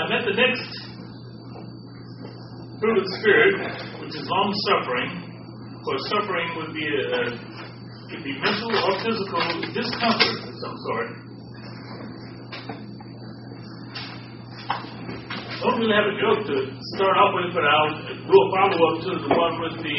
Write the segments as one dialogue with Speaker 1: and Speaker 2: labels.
Speaker 1: met the next fruit of the Spirit, which is long suffering. Of course, suffering would be could be mental or physical discomfort of some sort. I don't really have a joke to start off with, but I'll do a follow-up to the one with the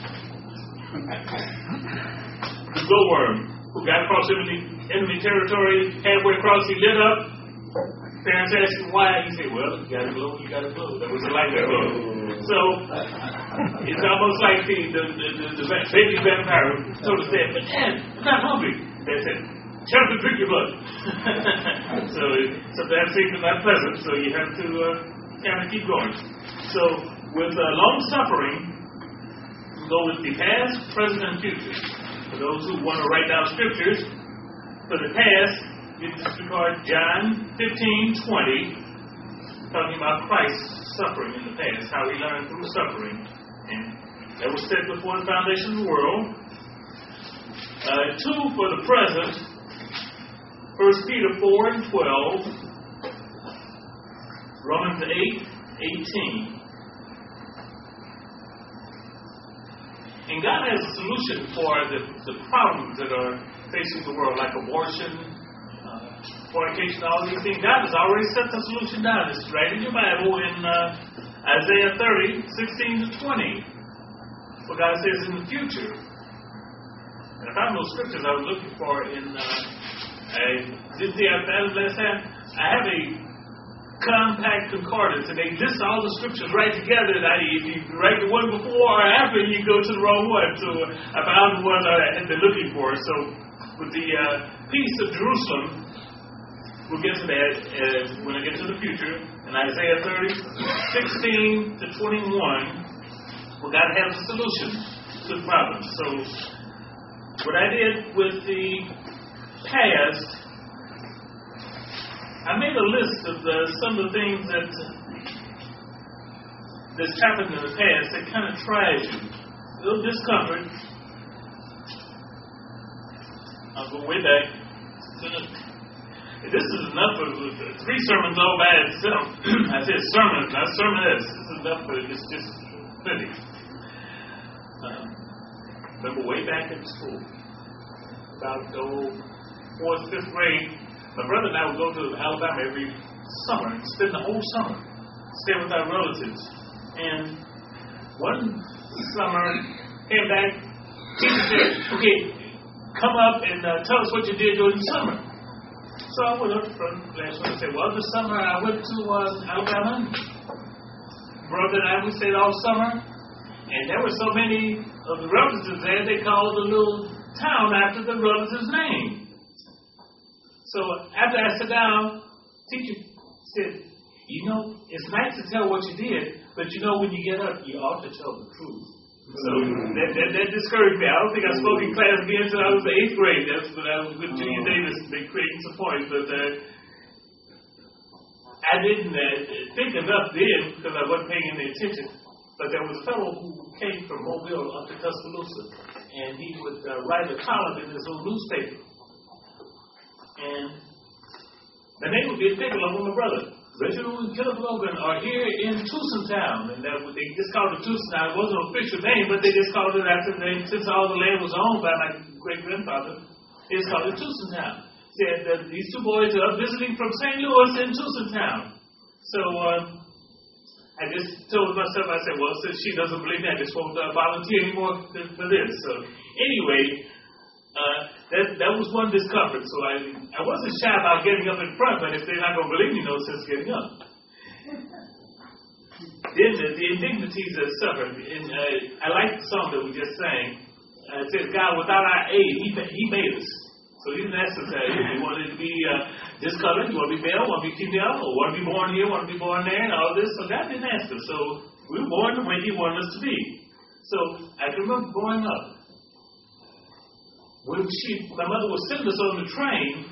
Speaker 1: glowworm who got across enemy territory. Halfway across, he lit up. Parents asked him why. He said, well, you got to glow, you got to glow. That was the light that glowed. So it's almost like the baby vampire told us that, but Dad, I'm not hungry. They said, tell him to drink your blood. So that seems not pleasant, so you have to kind of keep going. So with long suffering, we go with the past, present, and future. For those who want to write down scriptures, for the past, you disregard John 15:20, talking about Christ's suffering in the past, how he learned through suffering. And that was set before the foundation of the world. 2 for the present, 1 Peter 4:12, Romans 8:18. And God has a solution for the problems that are facing the world, like abortion, fornication, all these things. God has already set the solution down. It's right in your Bible in Isaiah 30:16-20. What God says in the future. And I found those scriptures I was looking for in last time. I have a compact concordance, and they list all the scriptures right together. And if you write the one before or after, you go to the wrong one. So I found the one I had been looking for. So with the peace of Jerusalem, we'll get to that when I get to the future. In Isaiah 30:16-21, we got to have a solution to the problem. So what I did with the past, I made a list of some of the things that's happened in the past that kind of tries you. A little discomfort. I'll go way back. This is enough for 3 sermons all by itself. I said sermon, not sermonette. This is enough for it's just plenty. Remember way back in school, about the 4th, 5th grade, my brother and I would go to Alabama every summer and spend the whole summer staying with our relatives. And one summer, came back, teacher said, okay, come up and tell us what you did during the summer. So I went up from last one and said, well, this summer I went to Alabama. Brother and I, we stayed all summer. And there were so many of the relatives there, they called the little town after the relative's name. So after I sat down, teacher said, you know, it's nice to tell what you did, but you know when you get up, you ought to tell the truth. So that discouraged me. I don't think I spoke in class again until I was in 8th grade. That's when I was with Junior Davis. They created some points, but I didn't think enough then because I wasn't paying any attention. But there was a fellow who came from Mobile up to Tuscaloosa, and he would write a column in his little newspaper. And the name would be a pick along with my brother. Reginald and Kenneth Logan are here in Tucsontown. And they just called it Tucsontown. It wasn't an official name, but they just called it after the name. Since all the land was owned by my great-grandfather, they just called it Tucsontown. Said that these 2 boys are visiting from St. Louis in Tucsontown. So I just told myself, I said, well, since she doesn't believe me, I just won't volunteer anymore for this. So anyway, that was one discomfort. So I wasn't shy about getting up in front, but if they're not going to believe me, no sense getting up. Then the indignities that suffered. And I like the song that we just sang. It says, God, without our aid, He made us. So He didn't ask us if we wanted to be discolored, you want to be male, want to be female, or want to be born here, want to be born there, and all this. So God didn't ask us. So we were born the way He wanted us to be. So I can remember growing up. When my mother would send us on the train,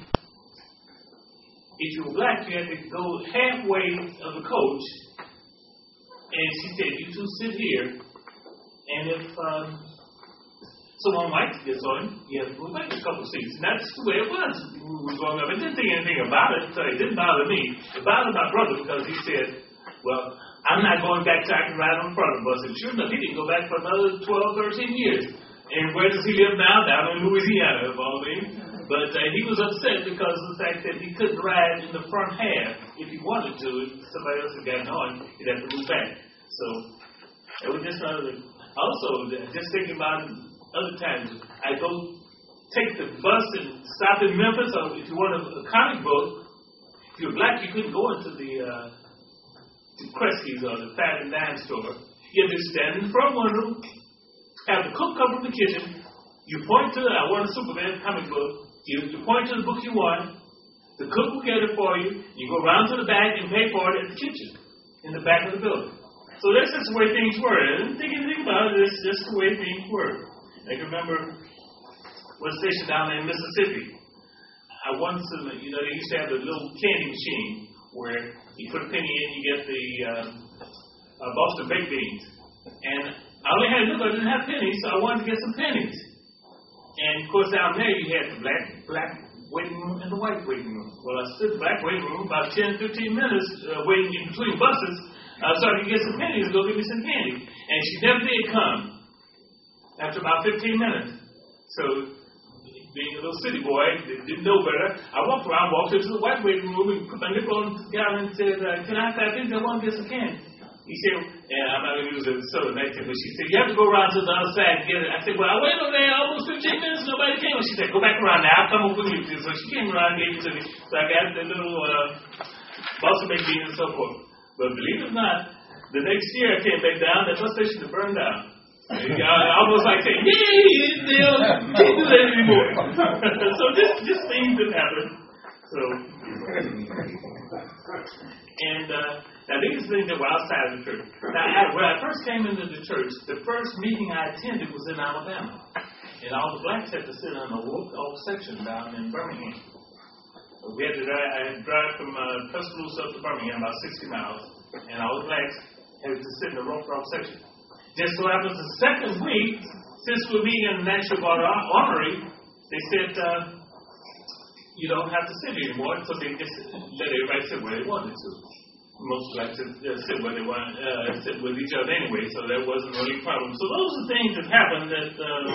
Speaker 1: if you were black, you had to go halfway of the coach, and she said, you 2 sit here, and if So when white gets on, you have to move back a couple of seats. And that's the way it was when we were growing up. I didn't think anything about it, so it didn't bother me. It bothered my brother because he said, well, I'm not going back so I can ride on the front of the bus. And sure enough, he didn't go back for another 12, 13 years. And where does he live now? Down in Louisiana, of all things. But he was upset because of the fact that he couldn't ride in the front half if he wanted to. If somebody else had gotten on, he'd have to move back. So it was just another. Also, just thinking about other times, I go take the bus and stop in Memphis, or if you want a comic book, if you're black, you couldn't go into the Kresge's or the Fat and Dime store. You have to stand in the front window, have the cook come from the kitchen. You point to, I want a Superman comic book. You point to the book you want. The cook will get it for you. You go around to the back and pay for it at the kitchen in the back of the building. So that's just the way things were. I didn't think anything about it. It's just the way things were. I can remember one station down there in Mississippi. I once, they used to have a little candy machine where you put a penny in, you get the Boston baked beans. And I only had I didn't have pennies, so I wanted to get some pennies. And of course, down there you had the black waiting room and the white waiting room. Well, I stood in the black waiting room about 10, 15 minutes waiting in between buses so I could get some pennies and go get me some candy. And she never did come after about 15 minutes. So, being a little city boy, didn't know better, I walked into the white waiting room and put my nipple on the guy and said, can I have things? I want to get some candy. He said, and I'm not going to use it so negative, but she said, you have to go around to the other side and get it. I said, well, I waited over there almost 15 minutes, nobody came. She said, go back around now, I'll come over with you. So she came around and gave it to me. So I got the little Boston baked beans and so forth. But believe it or not, the next year I came back down, that bus station had burned down. I almost like saying, yay, still can't do that anymore. So just things that happen. So, and now these things that were outside of the church. Now, when I first came into the church, the first meeting I attended was in Alabama. And all the blacks had to sit on a walk-off section down in Birmingham. We had to drive from Tuscaloosa up to Birmingham, about 60 miles. And all the blacks had to sit in the walk-off section. Just so happens the second week, since we're meeting in the National Guard Armory, they said, you don't have to sit anymore, so they just let everybody sit where they wanted to. Most blacks sit where they want, sit with each other anyway, so that wasn't really a problem. So those are things that happened that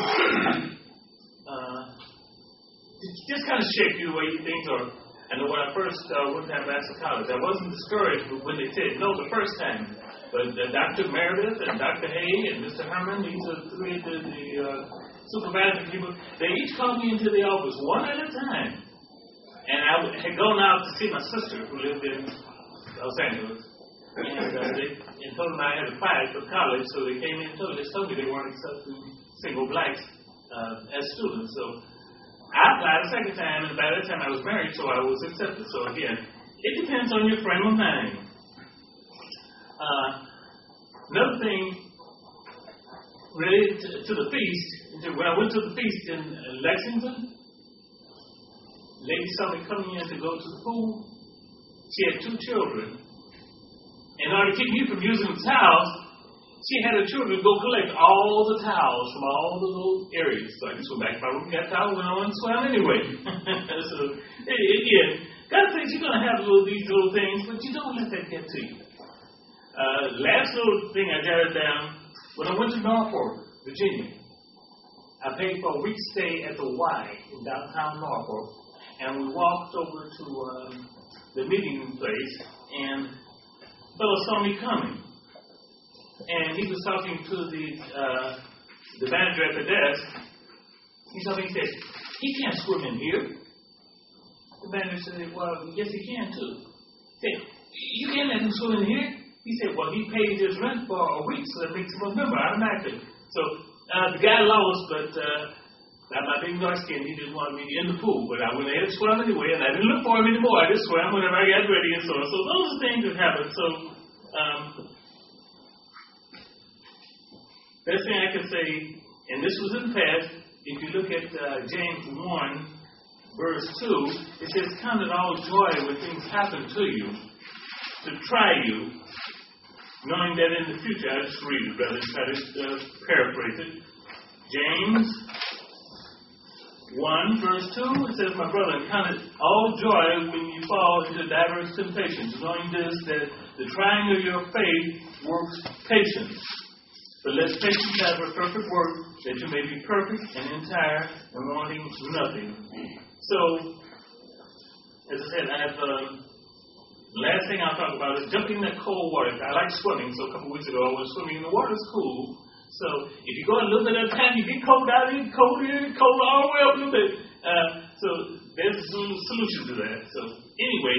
Speaker 1: just kind of shape you the way things are. I know when I first went to Vassar College, I wasn't discouraged when they said no the first time. But Dr. Meredith and Dr. Hay and Mr. Herman, these are three of the supervising people, they each called me into the office one at a time. And I had gone out to see my sister who lived in Los Angeles. And they told them I had applied for college, so they came in and told me they weren't accepting single blacks as students. So I applied a second time, and by that time I was married, so I was accepted. So again, it depends on your frame of mind. Another thing related to the feast, when I went to the feast in Lexington, the lady saw me coming in to go to the pool. She had 2 children. In order to keep me from using the towels, she had her children go collect all the towels from all the little areas. So I just went back to my room, got towels, went on and swam anyway. So, again, God thinks you're going to have these little things, but you don't let that get to you. Last little thing I jotted down, when I went to Norfolk, Virginia, I paid for a week's stay at the Y in downtown Norfolk, and we walked over to the meeting place, and a fellow saw me coming. And he was talking to the manager at the desk. He saw me and said, he can't swim in here. The manager said, well, yes, he can too. He said, you can't let him swim in here. He said, well, he paid his rent for a week, so that makes him a member automatically. So the guy lost, but my being dark-skinned, he didn't want me in the pool. But I went ahead and swam anyway, and I didn't look for him anymore. I just swam whenever I got ready and so on. So those are things that happen. So best thing I can say, and this was in the past, if you look at James 1, verse 2, it says, count it all joy when things happen to you, to try you, knowing that in the future, I'll just read it rather than try to paraphrase it, James 1 verse 2, it says, my brother, count it all joy when you fall into diverse temptations, knowing this, that the trying of your faith works patience. But let patience have a perfect work, that you may be perfect and entire and wanting nothing. So, as I said, last thing I'll talk about is jumping in that cold water. I like swimming, so a couple weeks ago I was swimming, and the water's cool. So if you go a little bit at a time, you get cold out, you get cold here, cold all the way up a little bit. So there's a solution to that. So anyway,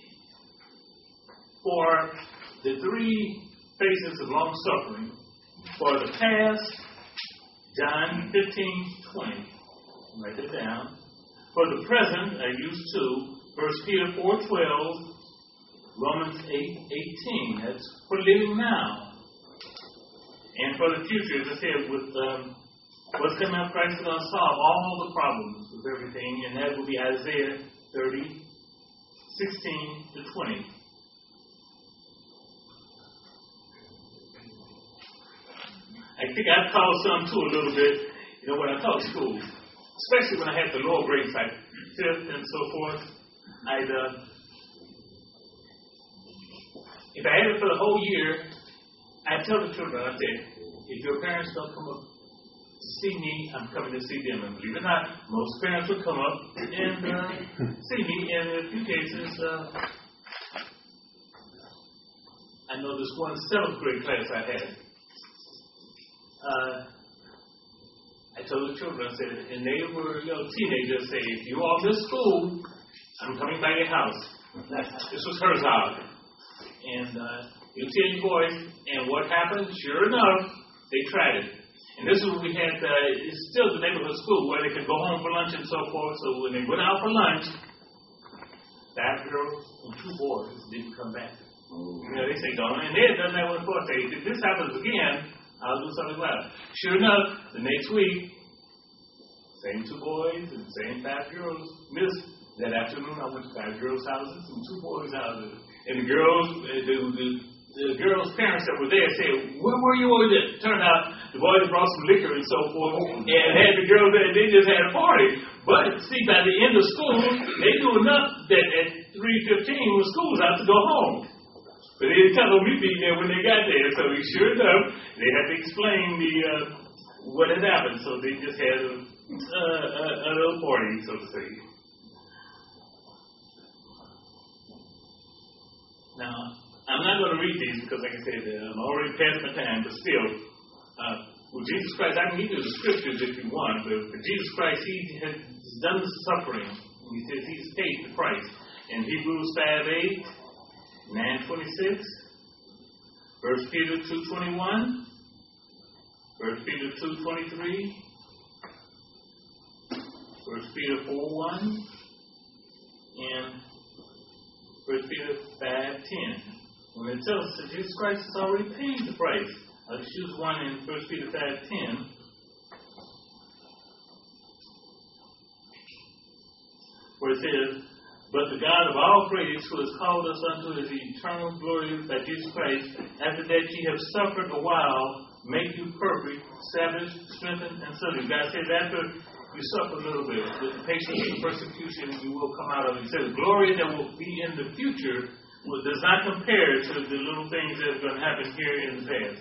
Speaker 1: for the three phases of long suffering, for the past, John 15:20, write it down. For the present, I used to, 1 Peter 4:12, Romans 8:18. That's for living now. And for the future, as I said, with what's coming up, Christ is going to solve all the problems with everything, and that will be Isaiah 30:16-20. I think I've caused some too a little bit, when I taught school, especially when I had the lower grades like 5th and so forth. If I had it for the whole year, I tell the children, I said, if your parents don't come up to see me, I'm coming to see them. And believe it or not, most parents will come up and see me. And in a few cases, I know this one 7th grade class I had. I told the children, I said, and they were teenagers, say, if you all miss school, I'm coming by your house. This was Herzog. And you tell your boys, and what happened? Sure enough, they tried it. And this is what we had, it's still the neighborhood school where they could go home for lunch and so forth. So when they went out for lunch, 5 girls and 2 boys didn't come back. They say, don't. And they had done that one before. Say, if this happens again, I'll do something about it. Sure enough, the next week, same 2 boys and same 5 girls missed. That afternoon, I went to 5 girls' houses and 2 boys' houses. And the girls' parents that were there said, where were you over there? Turned out the boys brought some liquor and so forth, and had the girls there, they just had a party. But see, by the end of school, they knew enough that at 3:15 when school was out to go home. But they didn't tell them we'd be there when they got there. So sure enough, they had to explain what had happened. So they just had a little party, so to say. Now, I'm not going to read these because, like I said, I'm already past my time, but still, with Jesus Christ, I can give you the scriptures if you want, but for Jesus Christ, He has done the suffering, and He says He's paid the price. In Hebrews 5:8, 9:26, 1 Peter 2:21, 1 Peter 2:23, 1 Peter 4:1, and 1 Peter 5:10. When it tells us that Jesus Christ has already paid the price. I'll choose one in 1 Peter 5:10. Where it says, but the God of all grace, who has called us unto His eternal glory by Jesus Christ, after that ye have suffered a while, make you perfect, establish, strengthen, and settle you. God says after you suffer a little bit, with the patience and persecution, you will come out of it. He says, glory that will be in the future does not compare to the little things that are going to happen here in the past.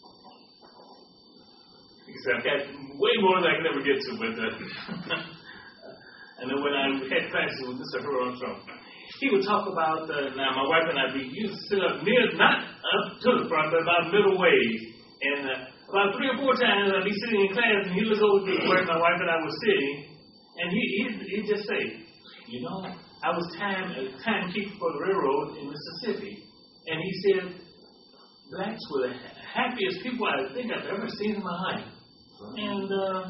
Speaker 1: Because I've got way more than I can ever get to, but and then when I had classes with Mr. Harold Trump, he would talk about, now my wife and I, we used to sit up near, not up to the front, but about middle ways. And about 3 or 4 times I'd be sitting in class and he'd look over to where my wife and I were sitting, and he'd just say, I was timekeeper for the railroad in Mississippi. And he said, blacks were the happiest people I think I've ever seen in my life. And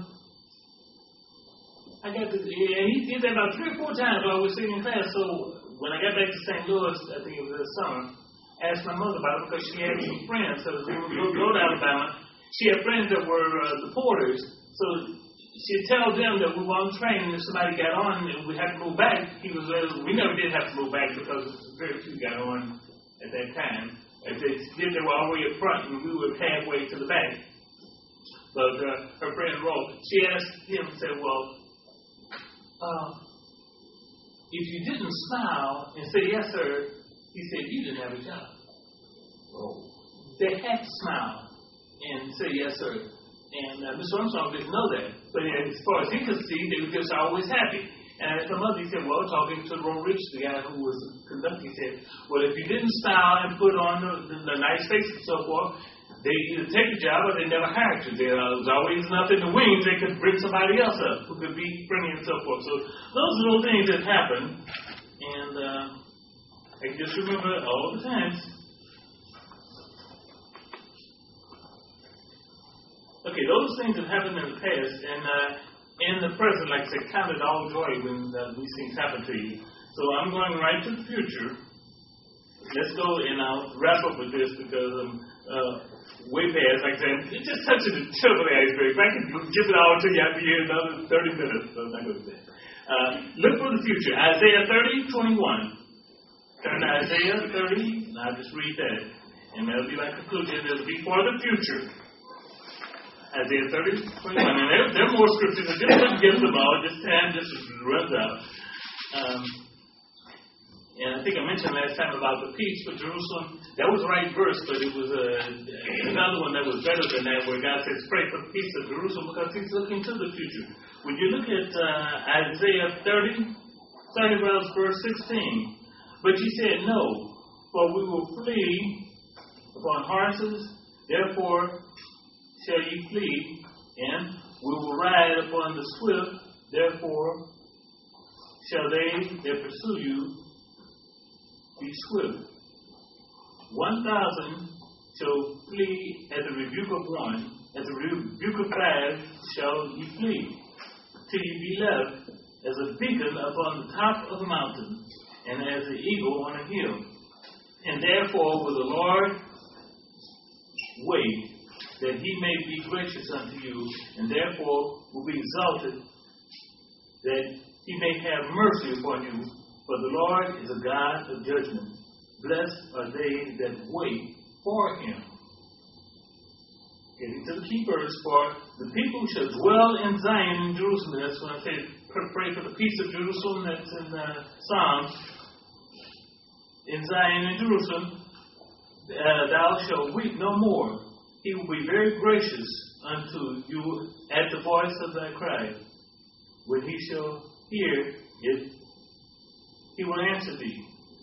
Speaker 1: I got this, and he did that about 3 or 4 times while we were sitting in class. So when I got back to St. Louis, I think it was this summer, I asked my mother about it because she had some friends. So we would go to Alabama. She had friends that were the porters. So she'd tell them that we were on the train, and if somebody got on and we had to move back, we never did have to move back because very few got on at that time. If they did, they were all the way up front, and we were halfway to the back. But her friend Rose, she asked him, said, well, if you didn't smile and say yes, sir, he said, you didn't have a job. Oh. They had to smile and say yes, sir. And Mr. Armstrong didn't know that. But as far as he could see, they were just always happy. And some other, he said, well, talking to Ron Rich, the guy who was conducting, he said, well, if you didn't smile and put on the nice face and so forth, they either take a job or they never hired you. There was always enough in the wings they could bring somebody else up who could be bringing and so forth. So those little things that happen. And I just remember all the times. Okay, those things have happened in the past, and in the present, like I said, count it all joy when these things happen to you. So I'm going right to the future. Let's go, and I'll wrap up with this because way past, like I said, it's just touching the tip of the iceberg. If I can give it all to you, I'll be here another 30 minutes, so I'm not going to do that. Look for the future. Isaiah 30:21. Turn to Isaiah 30, and I'll just read that. And that'll be my conclusion. It'll be for the future. Isaiah 30:21. And there are more scriptures. I just couldn't get them all. Just time just runs out. And I think I mentioned last time about the peace for Jerusalem. That was the right verse, but it was another one that was better than that, where God says, pray for the peace of Jerusalem, because he's looking to the future. When you look at Isaiah 30, starting around verse 16, but you said, no, for we will flee upon horses, therefore shall ye flee, and we will ride upon the swift, therefore shall they that pursue you be swift. 1,000 shall flee at the rebuke of one, at the rebuke of 5 shall ye flee, till ye be left as a beacon upon the top of the mountain, and as an eagle on a hill. And therefore will the Lord wait, that he may be gracious unto you, and therefore will be exalted, that he may have mercy upon you. For the Lord is a God of judgment. Blessed are they that wait for him. Getting to the key verse, for the people shall dwell in Zion in Jerusalem. That's when I say pray for the peace of Jerusalem. That's in Psalms. In Zion in Jerusalem, thou shalt weep no more. He will be very gracious unto you at the voice of thy cry. When he shall hear it, he will answer thee.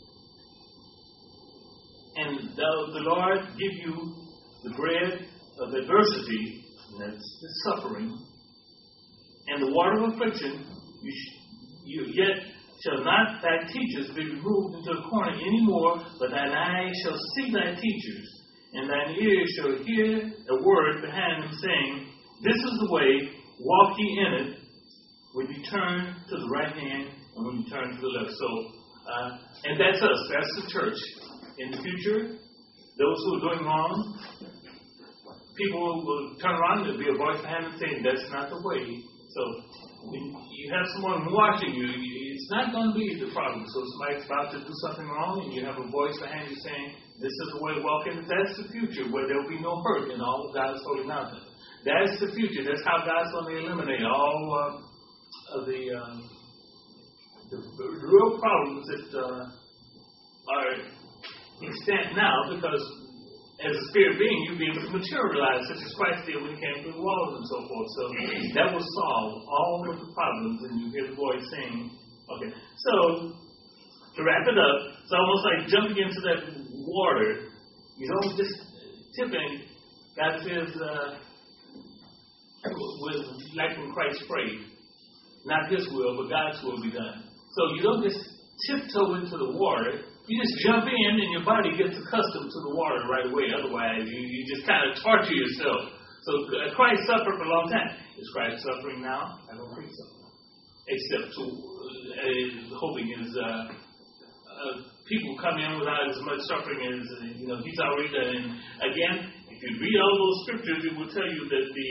Speaker 1: And the Lord give you the bread of adversity, that's the suffering, and the water of affliction. You yet shall not thy teachers be removed into a corner any more, but thine eyes shall see thy teachers, and thine ears shall hear a word behind them, saying, this is the way, walk ye in it, when you turn to the right hand and when you turn to the left. So, and that's us. That's the church. In the future, those who are doing wrong, people will turn around and there'll be a voice behind them saying, that's not the way. So, when you have someone watching you, it's not going to be the problem. So, somebody's about to do something wrong and you have a voice behind you saying, this is the way to walk in. That's the future, where there will be no hurt in all of God's holy mountain. That's the future. That's how God's going to eliminate all of the real problems that are extant now, because as a spirit being, you'll be able to materialize, such as Christ did when he came through the walls and so forth. So that will solve all of the problems, and you hear the voice saying, okay. So, to wrap it up, it's almost like jumping into that water. You don't just tip in. God says, like when Christ prayed, not his will, but God's will be done. So you don't just tiptoe into the water. You just jump in and your body gets accustomed to the water right away. Otherwise, you just kind of torture yourself. So Christ suffered for a long time. Is Christ suffering now? I don't think so. Except hoping his people come in without as much suffering as he's already done. And again, if you read all those scriptures, it will tell you that the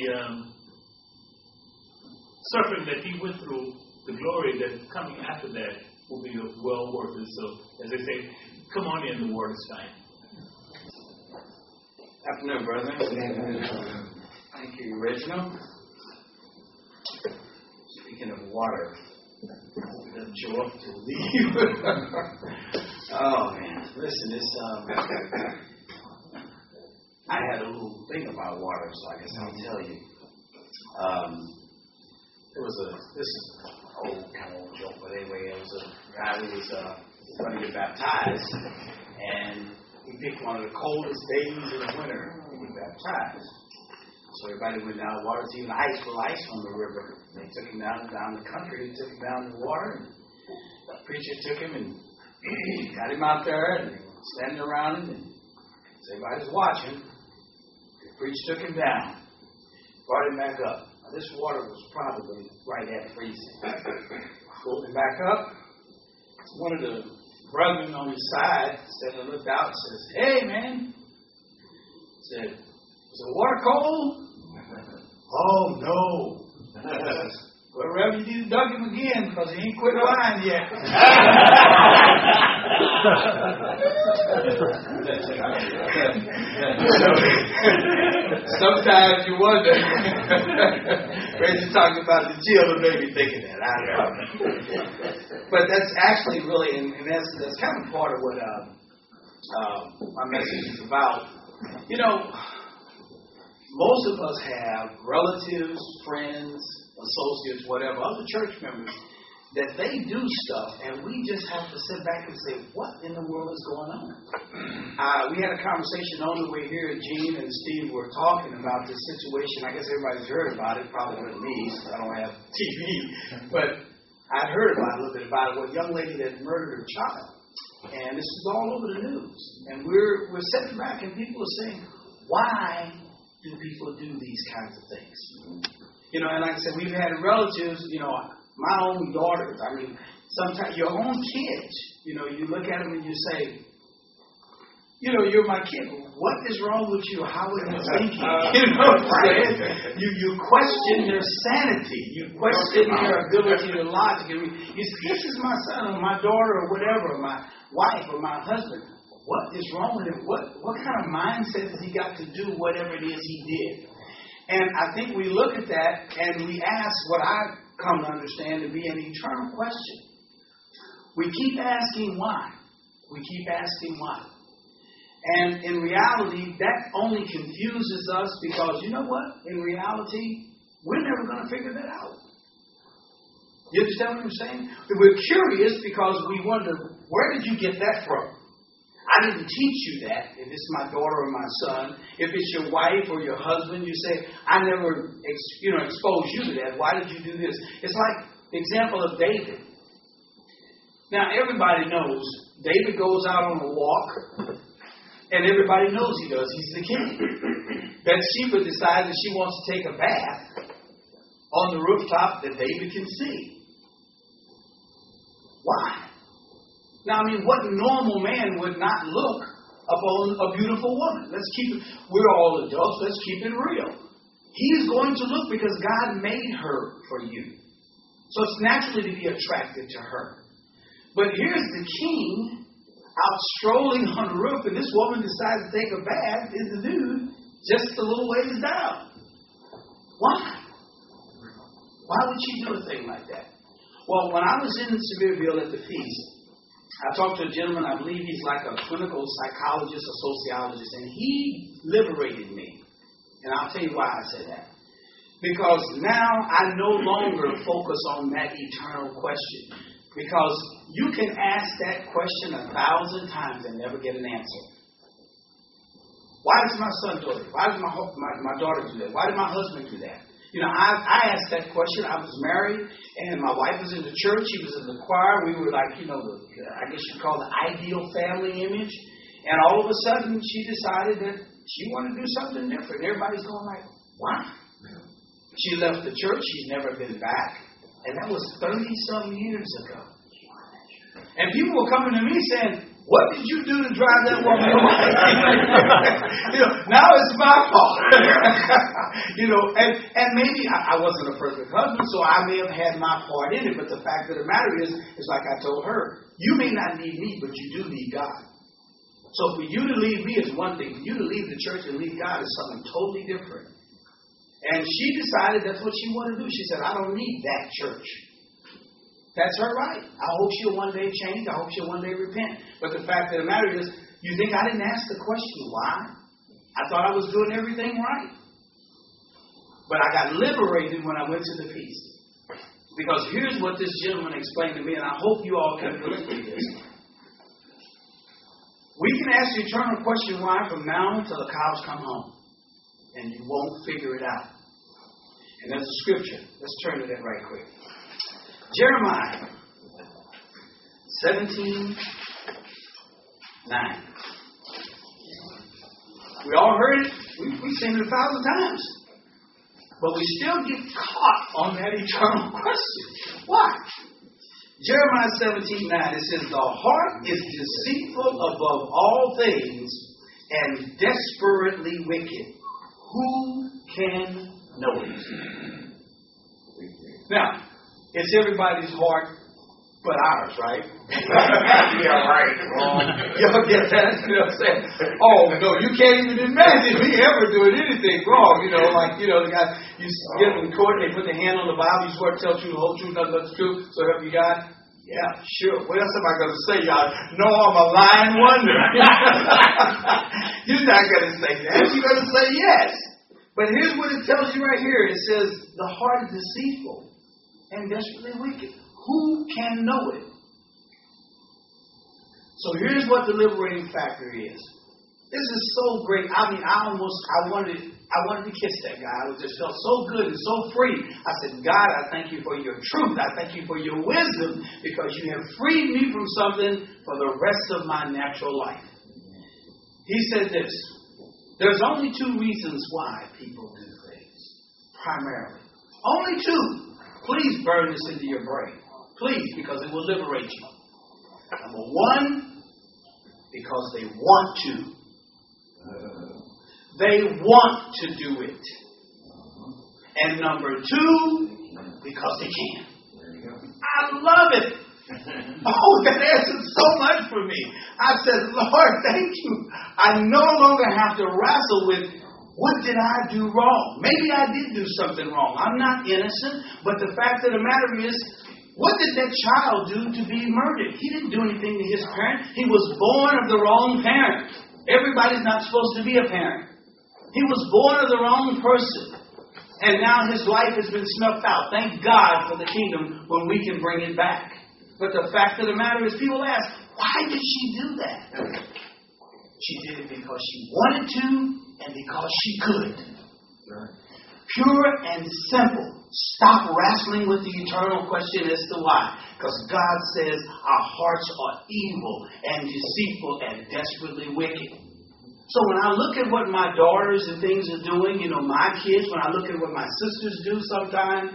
Speaker 1: suffering that he went through, the glory that's coming after that, will be well worth it. So, as I say, come on in, the word is fine.
Speaker 2: Afternoon, brother. Thank you, Reginald. Speaking of water, it doesn't show up to leave. Oh, man. Listen, this, I had a little thing about water, so I guess I'll tell you. This is an old joke, but anyway, it was a guy who was going to get baptized, and he picked one of the coldest days in the winter to get baptized. So everybody went down the water, it's even ice from the river. They took him down the country, they took him down the water, and the preacher took him and got him out there, and they were standing around him, and everybody's watching. The preacher took him down, brought him back up. Now, this water was probably right at freezing. Pulled him back up. One of the brethren on his side looked out and says, "Hey, man," said, "is the water cold?" "Oh, no." "Well, Reverend, you need to dunk him again because he ain't quit lying yet." Sometimes you wonder. Reggie talking about the children, maybe thinking that. I don't know. But that's actually really, and that's kind of part of what my message is about. You know, most of us have relatives, friends, associates, whatever, other church members, that they do stuff, and we just have to sit back and say, what in the world is going on? We had a conversation on the way here. Gene and Steve were talking about this situation. I guess everybody's heard about it, probably with me, since I don't have TV. But I'd heard about it, a little bit about it, with a young lady that murdered her child. And this is all over the news. And we're sitting back, and people are saying, why do people do these kinds of things? You know, and like I said, we've had relatives, you know, my own daughters. I mean, sometimes your own kids, you know, you look at them and you say, you know, you're my kid. What is wrong with you? How are you thinking? You know what I'm saying? You question their sanity. You question their ability to logic. You say, this is my son or my daughter or whatever, or my wife or my husband. What is wrong with him? What kind of mindset has he got to do whatever it is he did? And I think we look at that and we ask what I come to understand to be an eternal question. We keep asking why. We keep asking why. And in reality, that only confuses us because, you know what? In reality, we're never going to figure that out. You understand what I'm saying? We're curious because we wonder, where did you get that from? I didn't teach you that. If it's my daughter or my son, if it's your wife or your husband, you say, I never exposed you to that. Why did you do this? It's like the example of David. Now, everybody knows David goes out on a walk, and everybody knows he does. He's the king. Bathsheba decides that she wants to take a bath on the rooftop that David can see. Why? Now, I mean, what normal man would not look upon a beautiful woman? We're all adults, let's keep it real. He's going to look because God made her for you. So it's naturally to be attracted to her. But here's the king out strolling on the roof, and this woman decides to take a bath in the nude just a little ways down. Why? Why would she do a thing like that? Well, when I was in Sevierville at the feast, I talked to a gentleman, I believe he's like a clinical psychologist or sociologist, and he liberated me. And I'll tell you why I say that. Because now I no longer focus on that eternal question. Because you can ask that question 1,000 times and never get an answer. Why does my son do it? Why does my daughter do that? Why did my husband do that? You know, I asked that question. I was married, and my wife was in the church. She was in the choir. We were like, you know, I guess you'd call the ideal family image. And all of a sudden, she decided that she wanted to do something different. Everybody's going like, why? She left the church. She's never been back. And that was 30-some years ago. And people were coming to me saying, what did you do to drive that woman away? You know, now it's my fault. You know, and maybe I wasn't a perfect husband, so I may have had my part in it. But the fact of the matter is like I told her, you may not need me, but you do need God. So for you to leave me is one thing. For you to leave the church and leave God is something totally different. And she decided that's what she wanted to do. She said, I don't need that church. That's her right. I hope she'll one day change. I hope she'll one day repent. But the fact of the matter is, you think I didn't ask the question why? I thought I was doing everything right. But I got liberated when I went to the feast. Because here's what this gentleman explained to me, and I hope you all can relate to this. We can ask the eternal question why from now until the cows come home. And you won't figure it out. And there's a scripture. Let's turn to that right quick. Jeremiah 17:9. We all heard it. We've seen it 1,000 times. But we still get caught on that eternal question. Why? Jeremiah 17:9, it says, the heart is deceitful above all things and desperately wicked. Who can know it? Now, it's everybody's heart but ours, right?
Speaker 3: Yeah, right.
Speaker 2: Y'all get that? You know what I'm saying? Oh, no, you can't even imagine me ever doing anything wrong. The guy, you get them in court and they put their hand on the Bible, you swear to tell the truth, the whole truth, nothing but the truth, so help you God. Yeah, sure. What else am I going to say, y'all? No, I'm a lying wonder. You're not going to say that. You're going to say yes. But here's what it tells you right here. It says, the heart is deceitful and desperately wicked. Who can know it? So here's what the liberating factor is. This is so great. I mean, I wanted to kiss that guy. I just felt so good and so free. I said, God, I thank you for your truth. I thank you for your wisdom because you have freed me from something for the rest of my natural life. He said this. There's only two reasons why people do things. Primarily. Only two. Please burn this into your brain. Please, because it will liberate you. Number one, because they want to. They want to do it. And number two, because they can. I love it. Oh, that answered so much for me. I said, Lord, thank you. I no longer have to wrestle with what did I do wrong? Maybe I did do something wrong. I'm not innocent. But the fact of the matter is, what did that child do to be murdered? He didn't do anything to his parent. He was born of the wrong parent. Everybody's not supposed to be a parent. He was born of the wrong person. And now his life has been snuffed out. Thank God for the kingdom when we can bring it back. But the fact of the matter is, people ask, why did she do that? She did it because she wanted to and because she could. Pure and simple. Stop wrestling with the eternal question as to why. Because God says our hearts are evil and deceitful and desperately wicked. So when I look at what my daughters and things are doing, my kids, when I look at what my sisters do sometimes,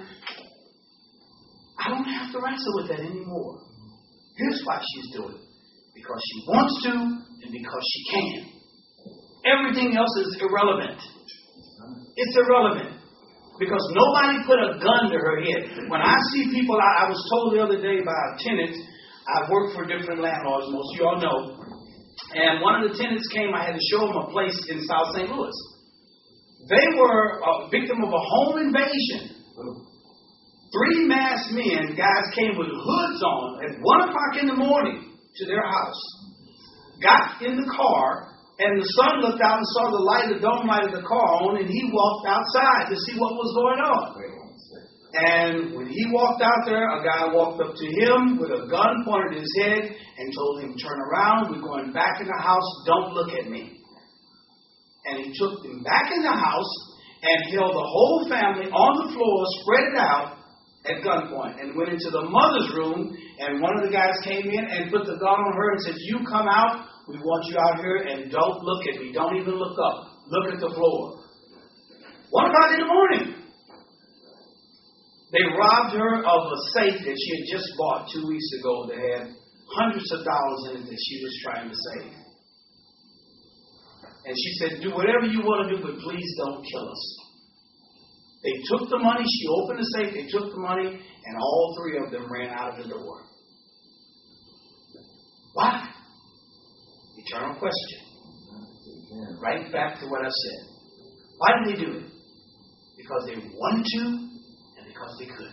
Speaker 2: I don't have to wrestle with that anymore. Here's why she's doing it. Because she wants to and because she can. Everything else is irrelevant. It's irrelevant. Because nobody put a gun to her head. When I see people, I was told the other day by a tenant, I work for different landlords, most of you all know. And one of the tenants came, I had to show them a place in South St. Louis. They were a victim of a home invasion. 3 masked men, guys came with hoods on at 1 o'clock in the morning to their house. Got in the car, and the son looked out and saw the dome light of the car on, and he walked outside to see what was going on. And when he walked out there, a guy walked up to him with a gun pointed at his head and told him, turn around, we're going back in the house, don't look at me. And he took them back in the house and held the whole family on the floor, spread it out at gunpoint, and went into the mother's room, and one of the guys came in and put the gun on her and said, you come out, we want you out here, and don't look at me, don't even look up, look at the floor. 1 o'clock in the morning. They robbed her of a safe that she had just bought 2 weeks ago that had hundreds of dollars in it that she was trying to save. And she said, do whatever you want to do, but please don't kill us. They took the money, she opened the safe, they took the money, and all 3 of them ran out of the door. Why? Eternal question. Right back to what I said. Why did they do it? Because they wanted to and because they could.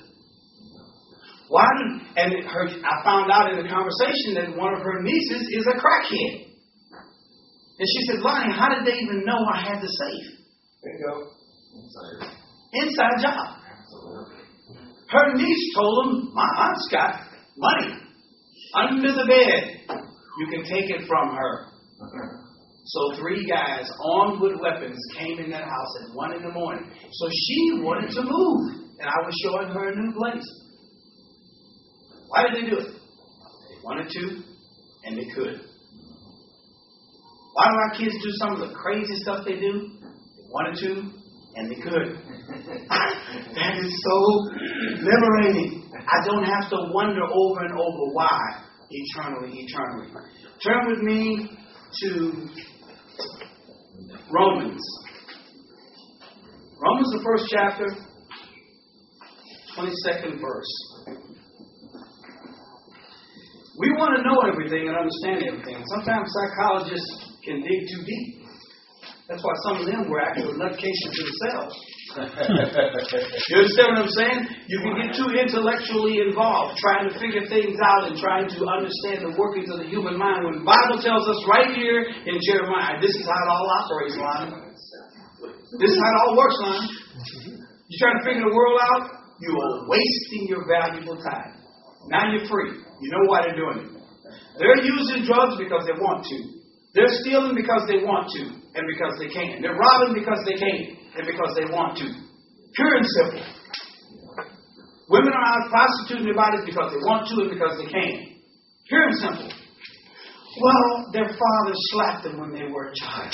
Speaker 2: I found out in the conversation that one of her nieces is a crackhead. And she said, Lonnie, how did they even know I had the safe?
Speaker 3: Bingo.
Speaker 2: Inside job. Her niece told him, my aunt's got money under the bed. You can take it from her. So 3 guys armed with weapons came in that house at 1 a.m. So she wanted to move. And I was showing her a new place. Why did they do it? They wanted to and they could. Why do our kids do some of the crazy stuff they do? They wanted to and they could. That is so liberating. I don't have to wonder over and over why eternally. Turn with me to Romans. Romans, the 1st chapter, 22nd verse. We want to know everything and understand everything. Sometimes psychologists can dig too deep. That's why some of them were actual nutcases themselves. You understand what I'm saying? You can get too intellectually involved, trying to figure things out and trying to understand the workings of the human mind. When the Bible tells us right here in Jeremiah, this is how it all operates, Lonnie. This is how it all works, Lonnie. You're trying to figure the world out, you are wasting your valuable time. Now you're free. You know why they're doing it. They're using drugs because they want to. They're stealing because they want to and because they can. They're robbing because they can and because they want to. Pure and simple. Women are out prostituting their bodies because they want to and because they can. Pure and simple. Well, their father slapped them when they were a child.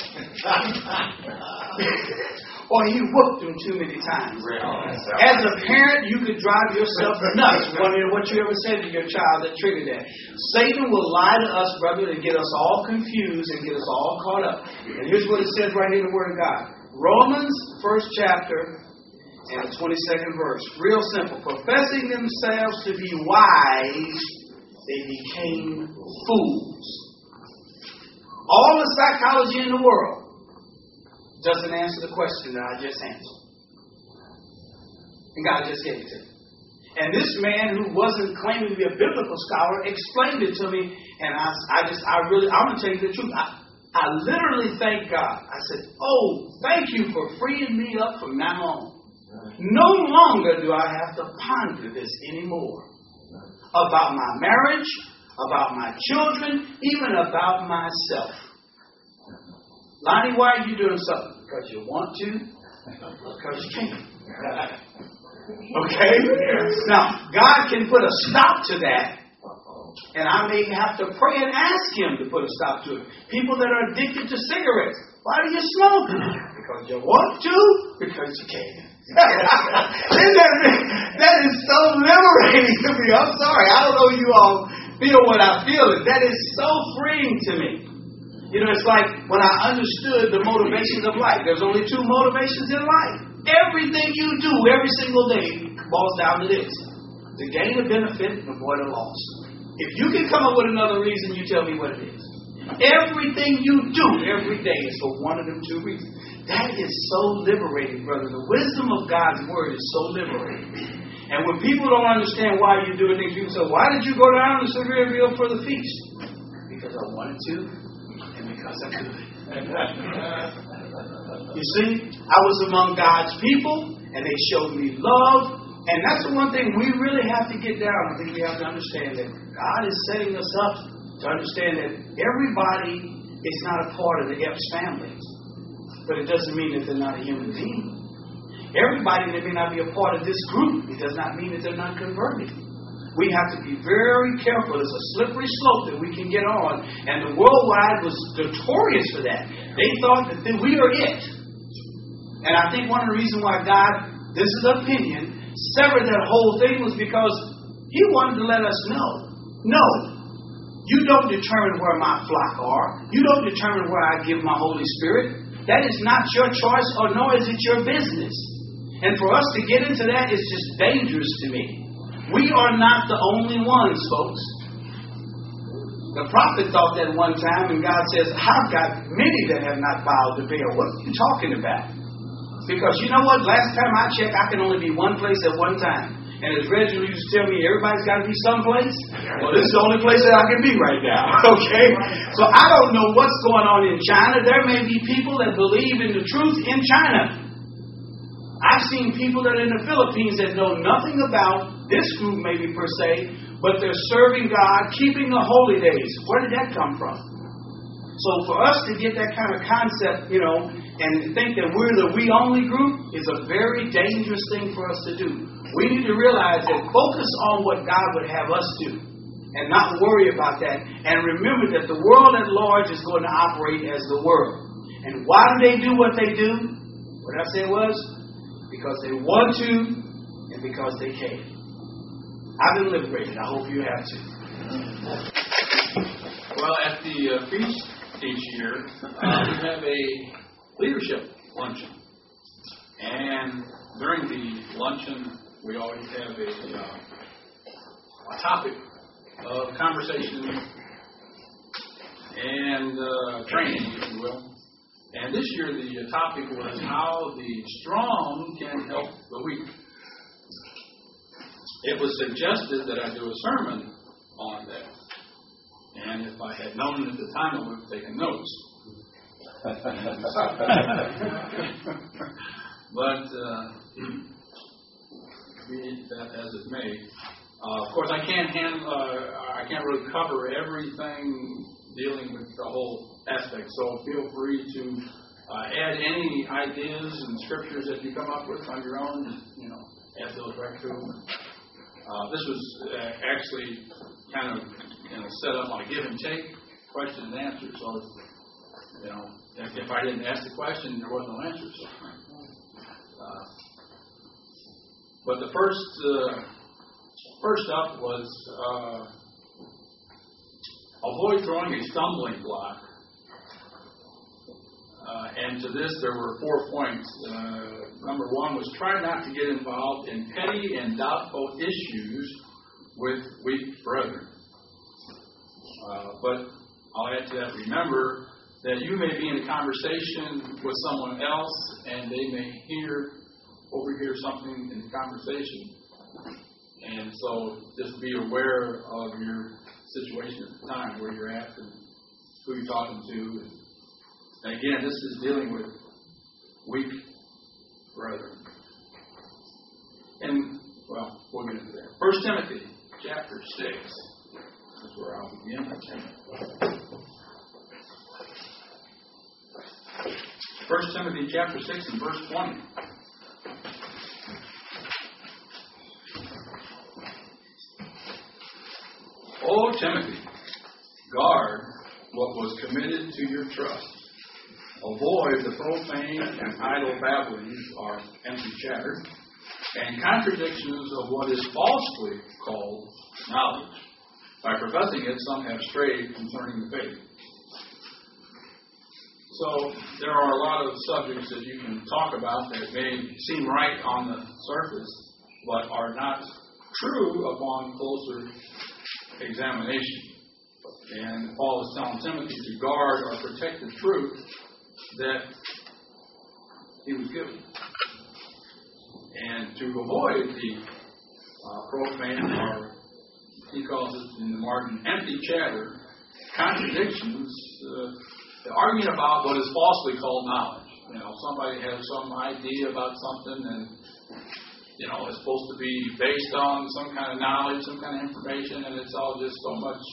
Speaker 2: Or he whooped them too many times. As a parent, you could drive yourself nuts wondering what you ever said to your child that triggered that. Satan will lie to us, brother, and get us all confused and get us all caught up. And here's what it says right here in the Word of God. Romans, 1st chapter, and the 22nd verse. Real simple. Professing themselves to be wise, they became fools. All the psychology in the world doesn't answer the question that I just answered. And God just gave it to me. And this man who wasn't claiming to be a biblical scholar explained it to me. And I'm going to tell you the truth. I literally thank God. I said, oh, thank you for freeing me up from now on. No longer do I have to ponder this anymore. About my marriage, about my children, even about myself. Lonnie, why are you doing something? Because you want to, because you can. Okay? Now, God can put a stop to that, and I may have to pray and ask Him to put a stop to it. People that are addicted to cigarettes, why do you smoke? Because you want to, because you can. That is so liberating to me. I'm sorry. I don't know if you all feel what I feel. That is so freeing to me. You know, it's like when I understood the motivations of life. There's only 2 motivations in life. Everything you do every single day boils down to this. To gain a benefit and avoid a loss. If you can come up with another reason, you tell me what it is. Everything you do every day is for one of them 2 reasons. That is so liberating, brother. The wisdom of God's Word is so liberating. And when people don't understand why you're doing things, people say, why did you go down to Sevierville for the feast? Because I wanted to. Because I could. You see, I was among God's people, and they showed me love. And that's the one thing we really have to get down. I think we have to understand that God is setting us up to understand that everybody is not a part of the Epps family. But it doesn't mean that they're not a human being. Everybody that may not be a part of this group, it does not mean that they're not converted. We have to be very careful. It's a slippery slope that we can get on. And the worldwide was notorious for that. They thought that we are it. And I think one of the reasons why God, this is opinion, severed that whole thing was because He wanted to let us know. No, you don't determine where my flock are. You don't determine where I give my Holy Spirit. That is not your choice, or nor is it your business. And for us to get into that is just dangerous to me. We are not the only ones, folks. The prophet thought that one time, and God says, I've got many that have not bowed to Baal. What are you talking about? Because you know what? Last time I checked, I can only be one place at one time. And as Reginald used to tell me, everybody's got to be someplace. Well, this is the only place that I can be right now. Okay? So I don't know what's going on in China. There may be people that believe in the truth in China. I've seen people that are in the Philippines that know nothing about this group maybe per se, but they're serving God, keeping the holy days. Where did that come from? So for us to get that kind of concept, and think that we're the we-only group is a very dangerous thing for us to do. We need to realize that focus on what God would have us do and not worry about that. And remember that the world at large is going to operate as the world. And why do they do what they do? What I said was, because they want to and because they can. I've been liberated. I hope you have too.
Speaker 4: Well, at the feast each year, we have a leadership luncheon. And during the luncheon, we always have a topic of conversation and training, if you will. And this year, the topic was how the strong can help the weak. It was suggested that I do a sermon on that. And if I had known at the time, I would have taken notes. But be that as it may, of course, I can't really cover everything dealing with the whole aspect. So feel free to add any ideas and scriptures that you come up with on your own. Add those right to them. This was actually kind of set up on a give and take, question and answer. So if I didn't ask the question, there was no answer. So, but the first up was avoid throwing a stumbling block. And to this, there were 4 points. Number 1 was try not to get involved in petty and doubtful issues with weak brethren. But I'll add to that, remember that you may be in a conversation with someone else and they may overhear something in the conversation. And so just be aware of your situation at the time, where you're at and who you're talking to. And again, this is dealing with weak brethren. And, we'll get into that. 1 Timothy chapter 6. That's where I'll begin. 1 Timothy chapter 6 and verse 20. O Timothy, guard what was committed to your trust. Avoid the profane and idle babblings, or empty chatter, and contradictions of what is falsely called knowledge. By professing it, some have strayed concerning the faith. So there are a lot of subjects that you can talk about that may seem right on the surface, but are not true upon closer examination. And Paul is telling Timothy to guard or protect the truth that he was given, and to avoid the profane, or he calls it in the margin empty chatter, contradictions, the argument about what is falsely called knowledge. Somebody has some idea about something, and it's supposed to be based on some kind of knowledge, some kind of information, and it's all just so much,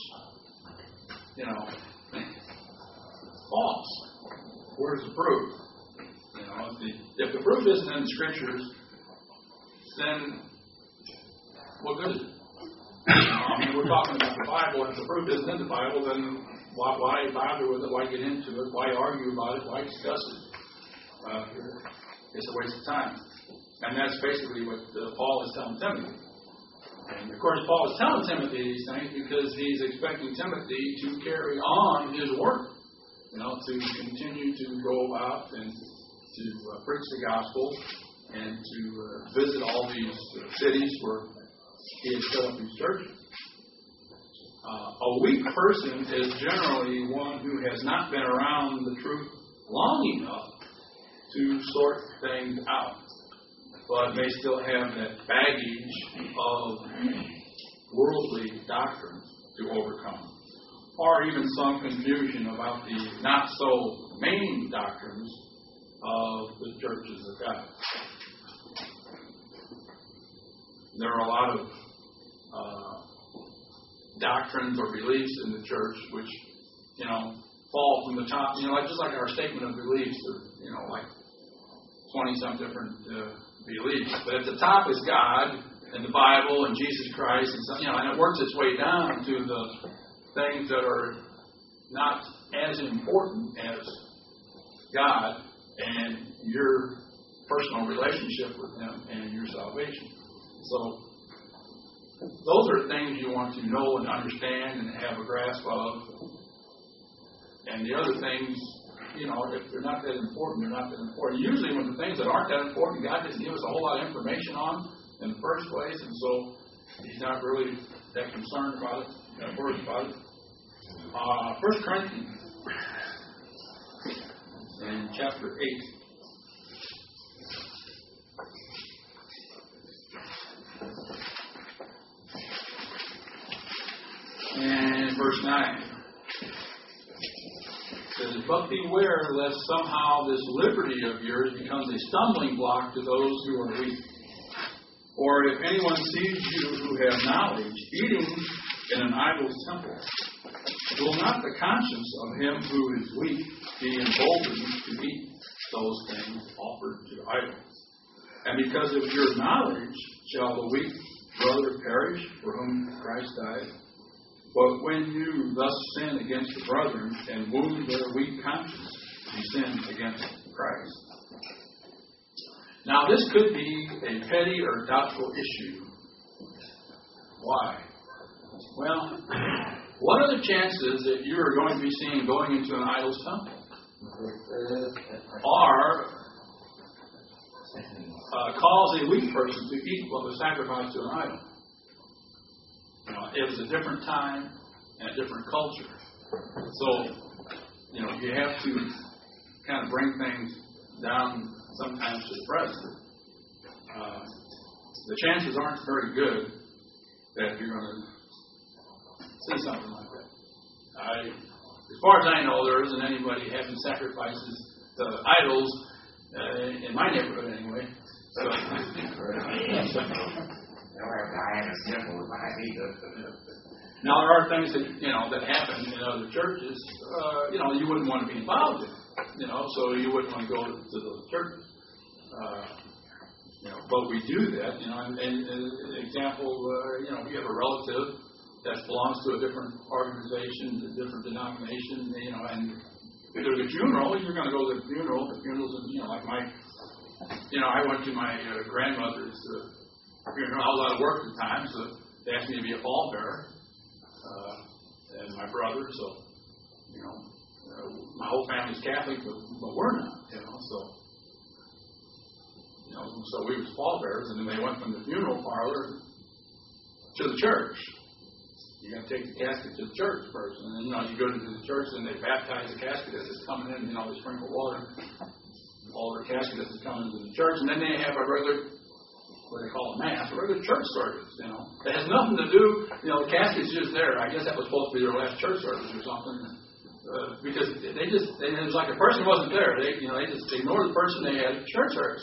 Speaker 4: false. Where's the proof? If the proof isn't in the Scriptures, then what good is it? We're talking about the Bible. If the proof isn't in the Bible, then why bother with it? Why get into it? Why argue about it? Why discuss it? It's a waste of time. And that's basically what Paul is telling Timothy. And of course, Paul is telling Timothy these things because he's expecting Timothy to carry on his work. To continue to go about and to preach the gospel and to visit all these cities where he has set up these churches. A weak person is generally one who has not been around the truth long enough to sort things out, but may still have that baggage of worldly doctrines to overcome, or even some confusion about the not so main doctrines of the churches of God. There are a lot of doctrines or beliefs in the church which, fall from the top, just like our statement of beliefs, or, like 20-some different beliefs. But at the top is God and the Bible and Jesus Christ, and and it works its way down to the things that are not as important as God and your personal relationship with Him and your salvation. So those are things you want to know and understand and have a grasp of. And the other things, if they're not that important, they're not that important. Usually when the things that aren't that important, God doesn't give us a whole lot of information on in the first place, and so He's not really that concerned about it, that worried about it. 1 Corinthians in chapter 8. And verse 9 says, "But beware lest somehow this liberty of yours becomes a stumbling block to those who are weak. Or if anyone sees you who have knowledge eating in an idol's temple, will not the conscience of him who is weak be emboldened to eat those things offered to idols? And because of your knowledge shall the weak brother perish for whom Christ died? But when you thus sin against the brethren and wound their weak conscience, you sin against Christ." Now this could be a petty or doubtful issue. Why? Well, what are the chances that you are going to be seen going into an idol's temple? Or cause a weak person to eat what was sacrificed to an idol? It was a different time and a different culture. So, you have to kind of bring things down sometimes to the present. The chances aren't very good that you're going to see something like that. As far as I know, there isn't anybody having sacrifices to idols in my neighborhood anyway. So, now there are things that that happen in other churches. You wouldn't want to be involved in. So you wouldn't want to go to those churches. But we do that. And an example, we have a relative that belongs to a different organization, a different denomination. And if there's a funeral, you're going to go to the funeral. The funerals, like I went to my grandmother's funeral. I was out of work at the time, so they asked me to be a pallbearer, and my brother. So, my whole family's Catholic, but we're not. So we was pallbearers, and then they went from the funeral parlor to the church. You got to take the casket to the church first, and then you go to the church, and they baptize the casket as it's coming in. They sprinkle water all their casket as it's coming into the church, and then they have a regular, what they call a mass, a regular church service. It has nothing to do. The casket's just there. I guess that was supposed to be their last church service or something, because it was like the person wasn't there. They just ignored the person. They had church service.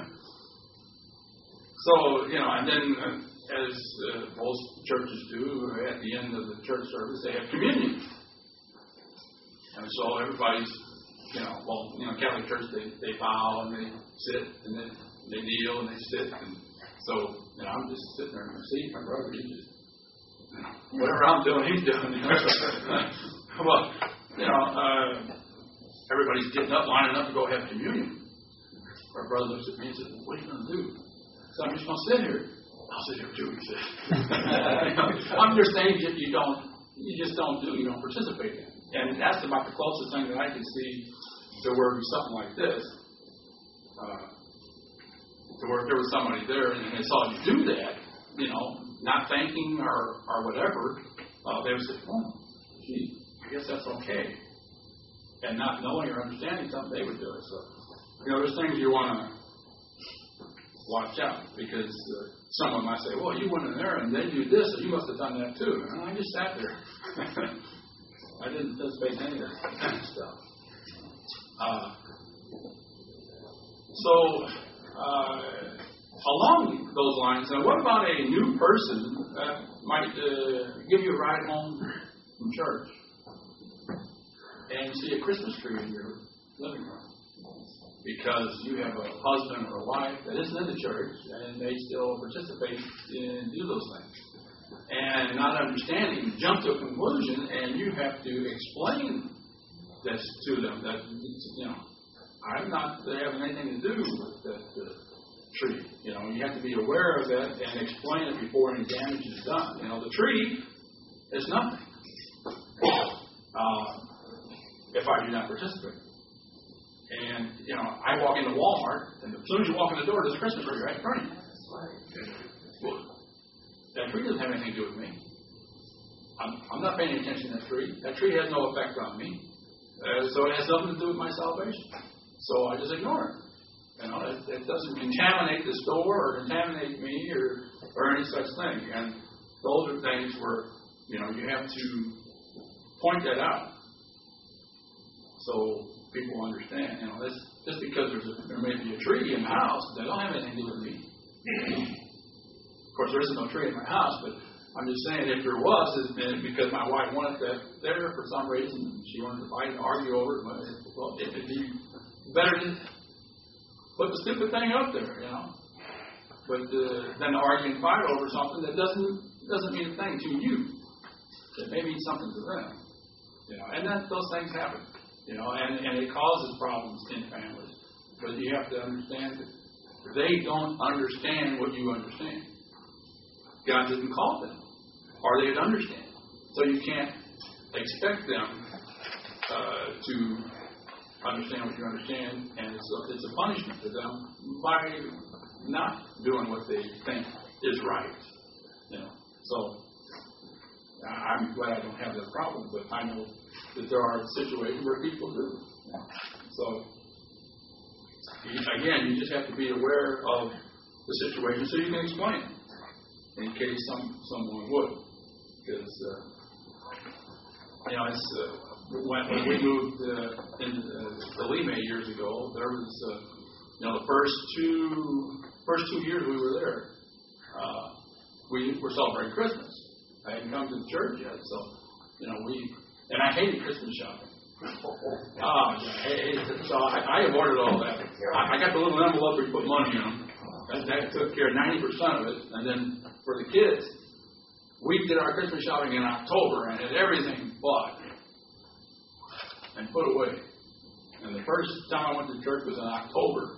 Speaker 4: So and then as most churches do, at the end of the church service, they have communion, and so everybody's. Catholic Church, they bow and they sit and they kneel and they sit. And so, I'm just sitting there in my seat. My brother, he just, whatever I'm doing, he's doing. Well, everybody's getting up, lining up to go have communion. My brother looks at me and says, "What are you going to do?" So I'm just going to sit here. I'll sit here too, he said. I'm just saying that you don't participate in it. And that's about the closest thing that I can see to where it was something like this. To where if there was somebody there and they saw you do that, not thanking or whatever, they would say, "Oh, gee, I guess that's okay." And not knowing or understanding something, they would do it. So there's things you want to watch out, because someone might say, well, you went in there and they do this, so you must have done that too. And I just sat there. I didn't participate in any of that kind of stuff. Along those lines, now what about a new person that might give you a ride home from church and see a Christmas tree in your living room because you have a husband or a wife that isn't in the church and they still participate and do those things? And not understanding, jump to a conclusion, and you have to explain this to them that, I'm not having anything to do with that tree. You have to be aware of that and explain it before any damage is done. The tree is nothing if I do not participate. And, I walk into Walmart, and as soon as you walk in the door, there's a Christmas tree right in front of you. Well, that tree doesn't have anything to do with me. I'm not paying attention to that tree. That tree has no effect on me. So it has nothing to do with my salvation. So I just ignore it. It doesn't contaminate the store or contaminate me or any such thing. And those are things where, you have to point that out so people understand. Just because there may be a tree in the house, that don't have anything to do with me. Of course, there isn't no tree in my house, but I'm just saying if there was, it's because my wife wanted that there for some reason. She wanted to fight and argue over it. Well, it'd be better to put the stupid thing up there, But then to argue and fight over something that doesn't mean a thing to you. It may mean something to them. And those things happen. And it causes problems in families. But you have to understand that they don't understand what you understand. God didn't call them, or they'd understand. So you can't expect them to understand what you understand, and it's a punishment to them by not doing what they think is right. So I'm glad I don't have that problem, but I know that there are situations where people do. So again, you just have to be aware of the situation so you can explain it in case someone would. Because when we moved to Lima years ago, there was the first two years we were there, we were celebrating Christmas. I hadn't come to the church yet, so and I hated Christmas shopping. So I avoided all that. I got the little envelope where you put money in them. That took care of 90% of it. And then for the kids, we did our Christmas shopping in October and had everything bought and put away. And the first time I went to church was in October.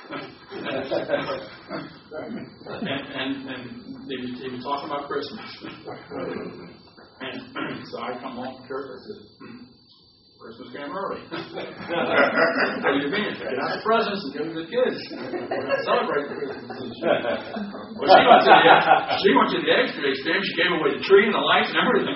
Speaker 4: and they were talking about Christmas. And so I come home from church, I said, Christmas came early. What do you mean? Get out the presents and give them to the kids. We're going to celebrate Christmas this year. Well, she went to the extra extreme. She gave away the tree and the lights and everything.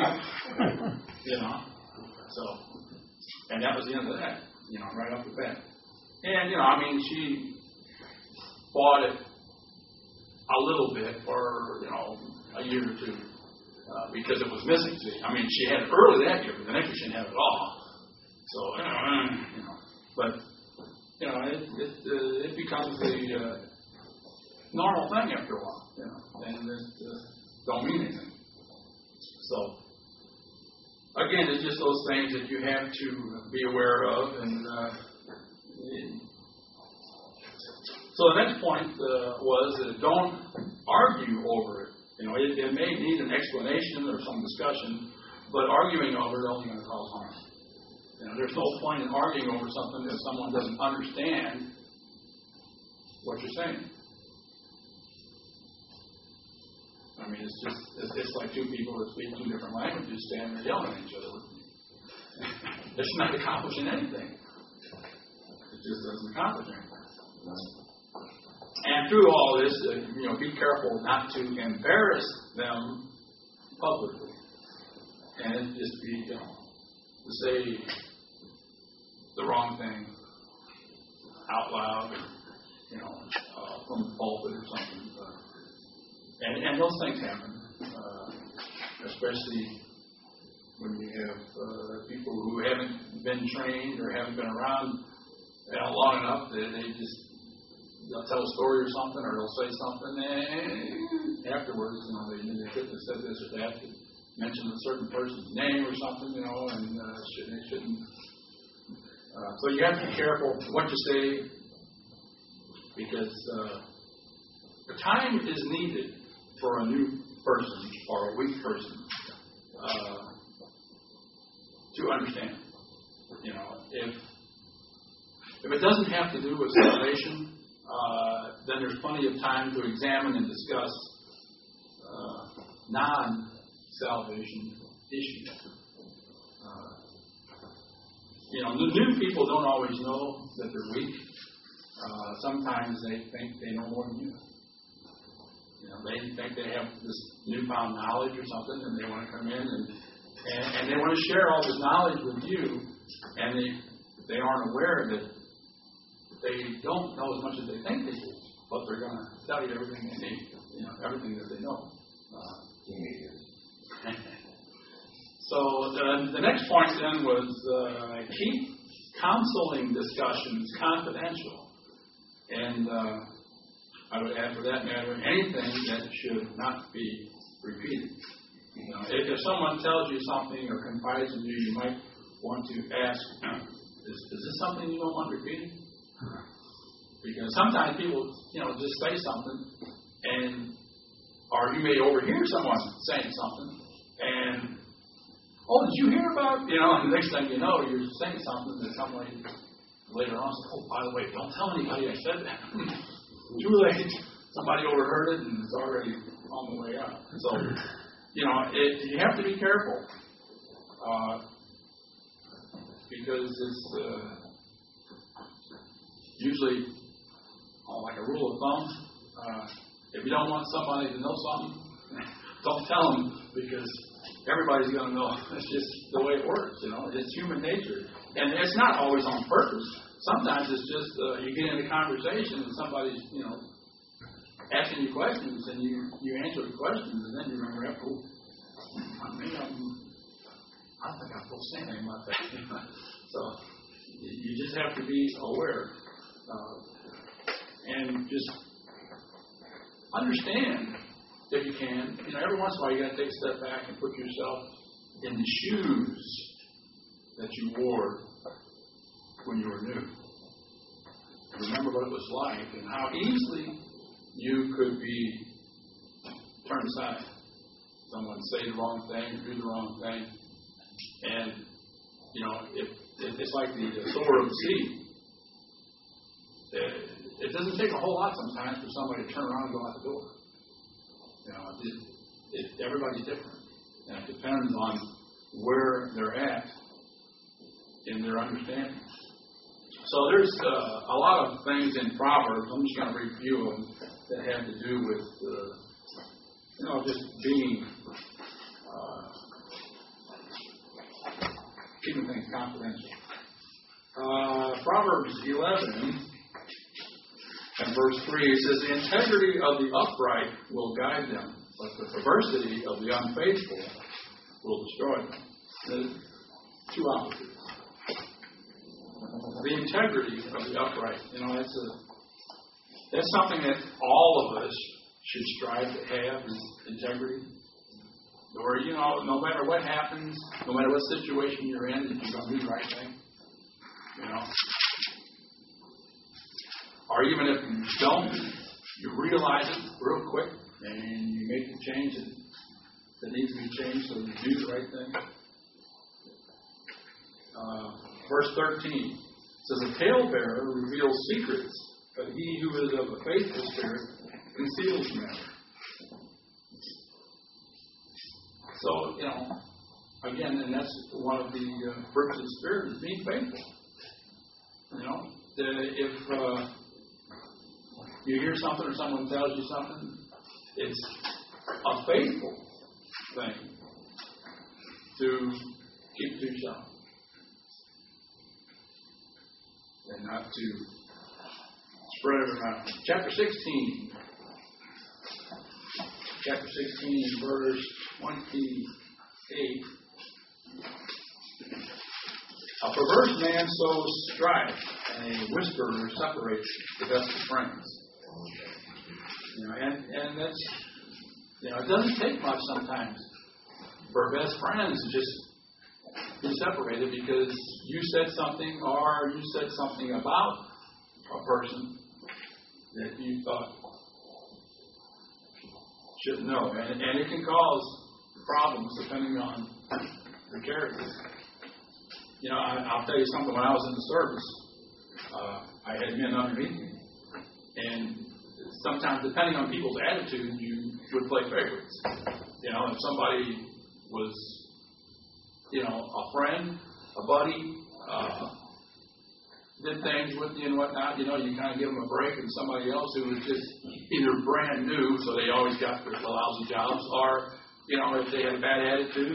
Speaker 4: So, and that was the end of that, right off the bat. And, she bought it a little bit for, a year or two. Because it was missing. She had it early that year, but the next year she didn't have it all. So, but it becomes a normal thing after a while, and it don't mean anything. So, again, it's just those things that you have to be aware of, and so the next point was don't argue over it. It may need an explanation or some discussion, but arguing over it is only going to cause harm. There's no point in arguing over something if someone doesn't understand what you're saying. It's like two people that speak two different languages standing there yelling at each other. It's not accomplishing anything. It just doesn't accomplish anything. And through all this, be careful not to embarrass them publicly. And just be, to say the wrong thing out loud, from the pulpit or something. And those things happen, especially when you have people who haven't been trained or haven't been around long enough that they'll tell a story or something, or they'll say something, and afterwards, they couldn't have said this or that, mention a certain person's name or something, and they shouldn't. So you have to be careful what you say, because the time is needed for a new person or a weak person to understand. If it doesn't have to do with salvation, then there's plenty of time to examine and discuss non-salvation issues. The new people don't always know that they're weak. Sometimes they think they know more than you. They think they have this newfound knowledge or something, and they want to come in and they want to share all this knowledge with you, and they aren't aware that they don't know as much as they think they do, but they're going to tell you everything they need, everything that they know. So the next point then was keep counseling discussions confidential, and I would add, for that matter, anything that should not be repeated. If someone tells you something or confides in you, you might want to ask, is this something you don't want repeated? Because sometimes people, just say something, or you may overhear someone saying something, and, oh, did you hear about, and the next thing you know, you're saying something that somebody later on says, oh, by the way, don't tell anybody I said that. Too late. Somebody overheard it, and it's already on the way out. So, you have to be careful, because it's usually, like a rule of thumb, if you don't want somebody to know something, don't tell them, because everybody's going to know. It's just the way it works, It's human nature. And it's not always on purpose. Sometimes it's just you get in a conversation and somebody's, asking you questions, and you answer the questions, and then you remember after, I think I'm supposed to say anything about that. So you just have to be aware and just understand, if you can. Every once in a while you got to take a step back and put yourself in the shoes that you wore when you were new. Remember what it was like and how easily you could be turned aside. Someone say the wrong thing, do the wrong thing, and it's like the sower of the seed. It doesn't take a whole lot sometimes for somebody to turn around and go out the door. Everybody's different, and it depends on where they're at in their understanding. So there's a lot of things in Proverbs. I'm just going to read a few of them that have to do with, just being, keeping things confidential. Proverbs 11 and verse 3 says, the integrity of the upright will guide them, but the perversity of the unfaithful will destroy them. There's two opposites. The integrity of the upright, that's something that all of us should strive to have, is integrity. Or, no matter what happens, no matter what situation you're in, that you're going to do the right thing. Or even if you don't, you realize it real quick, and you make the change that needs to be changed, so you do the right thing. Verse 13 says, a talebearer reveals secrets, but he who is of a faithful spirit conceals matter. So, again, and that's one of the fruits of the Spirit, is being faithful. If you hear something or someone tells you something, it's a faithful thing to keep to yourself and not to spread it around. Chapter 16. Chapter 16, verse 28. A perverse man sows strife, and a whisperer separates the best of friends. And that's, it doesn't take much sometimes for best friends to just be separated because you said something or you said something about a person that you thought shouldn't know. And it can cause problems depending on the character. I'll tell you something. When I was in the service, I had men underneath me. And sometimes, depending on people's attitude, you would play favorites. If somebody was, a friend, a buddy, did things with you and whatnot, you kind of give them a break. And somebody else who was just either brand new, so they always got the lousy jobs, or, if they had a bad attitude,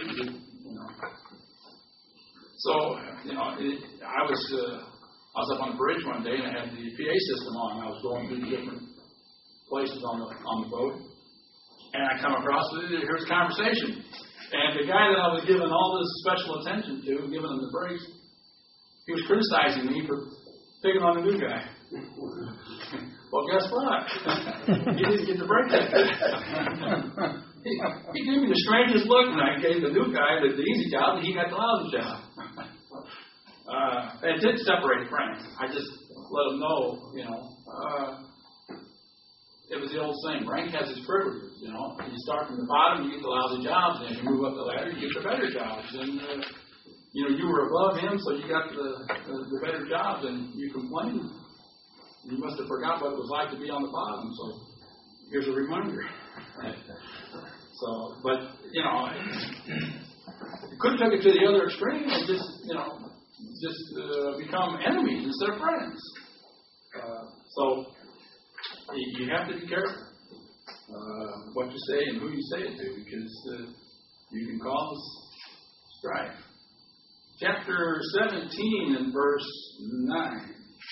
Speaker 4: So, I was up on the bridge one day and I had the PA system on. I was going through different places on the boat, and I come across here's a conversation, and the guy that I was giving all this special attention to, giving him the breaks, he was criticizing me for picking on the new guy. Well, guess what? He didn't get the break that day. He gave me the strangest look, and I gave the new guy the easy job, and he got the lousy job. It did separate friends. I just let them know, it was the old saying, rank has its privileges, You start from the bottom, you get the lousy jobs, and as you move up the ladder, you get the better jobs. And, you were above him, so you got the better jobs, and you complained. You must have forgot what it was like to be on the bottom, so here's a reminder. So, but, you could have took it to the other extreme and just become enemies instead of friends. So, you have to be careful what you say and who you say it to, because you can cause strife. Chapter 17 and verse 9.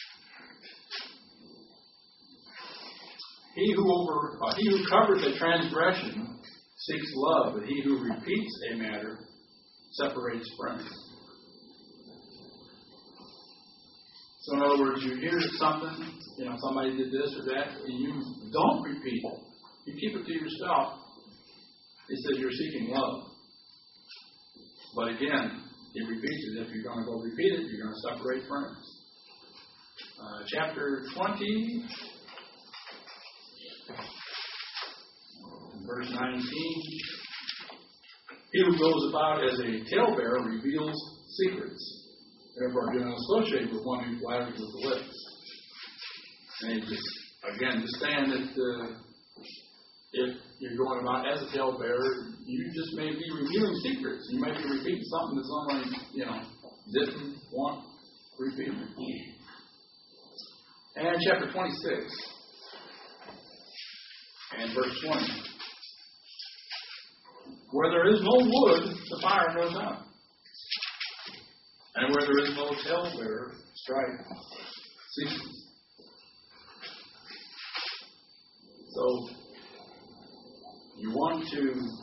Speaker 4: He who covers a transgression seeks love, but he who repeats a matter separates friends. So in other words, you hear something, somebody did this or that, and you don't repeat it. You keep it to yourself. It says you're seeking love. But again, it repeats it. If you're going to go repeat it, you're going to separate friends. Chapter 20, verse 19. He who goes about as a talebearer reveals secrets. Therefore, do not associate with one who flatters with the lips. And just saying that if you're going about as a talebearer, you just may be revealing secrets. You may be repeating something that someone, didn't want repeated. And chapter 26 and verse 20. Where there is no wood, the fire goes out. And where there is no talebearer, strife ceases. So, you want to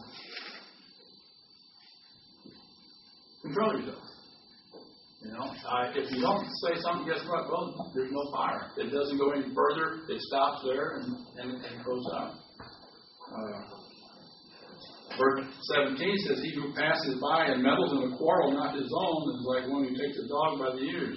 Speaker 4: control yourself. If you don't say something, guess what? Well, there's no fire. It doesn't go any further. It stops there and it goes out. Verse 17 says, he who passes by and meddles in a quarrel not his own is like one who takes a dog by the ears.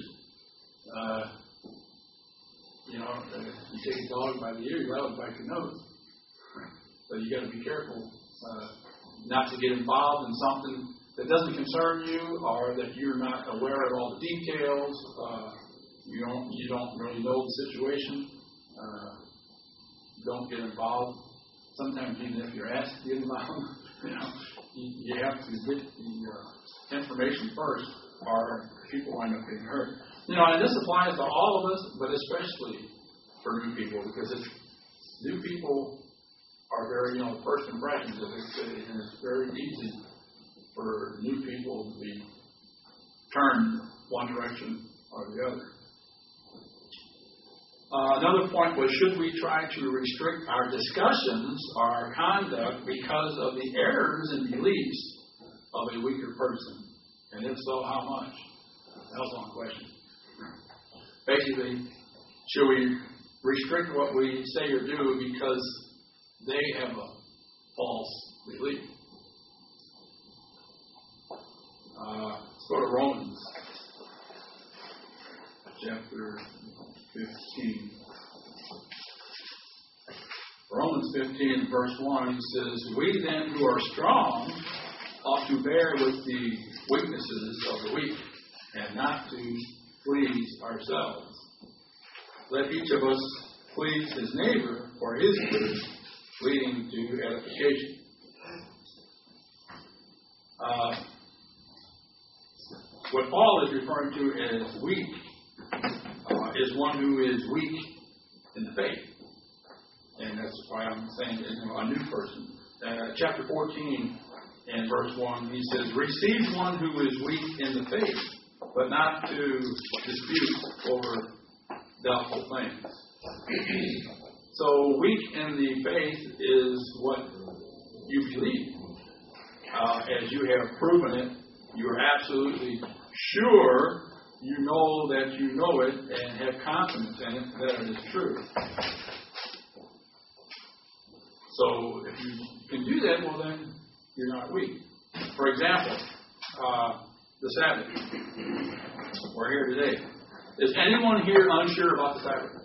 Speaker 4: You take a dog by the ear, you let him bite your nose. So you got to be careful not to get involved in something that doesn't concern you, or that you're not aware of all the details. You don't really know the situation. Don't get involved. Sometimes even if you're asked to get involved, you have to get the information first, or people wind up getting hurt. And this applies to all of us, but especially for new people, because new people are very, first impressions, as they say, and it's very easy for new people to be turned one direction or the other. Another point was, should we try to restrict our discussions or our conduct because of the errors and beliefs of a weaker person? And if so, how much? That was one question. Basically, should we restrict what we say or do because they have a false belief? Let's go to Romans chapter 15. Romans 15, verse 1, he says, "We then who are strong ought to bear with the weaknesses of the weak, and not to please ourselves. Let each of us please his neighbor for his good, leading to edification." What Paul is referring to as weak is one who is weak in the faith. And that's why I'm saying a new person. Chapter 14 and verse 1, he says, "Receive one who is weak in the faith, but not to dispute over doubtful things." So weak in the faith is what you believe. As you have proven it, you're absolutely sure you know that you know it and have confidence in it that it is true. So if you can do that, well then you're not weak. For example, the Sabbath. We're here today. Is anyone here unsure about the Sabbath?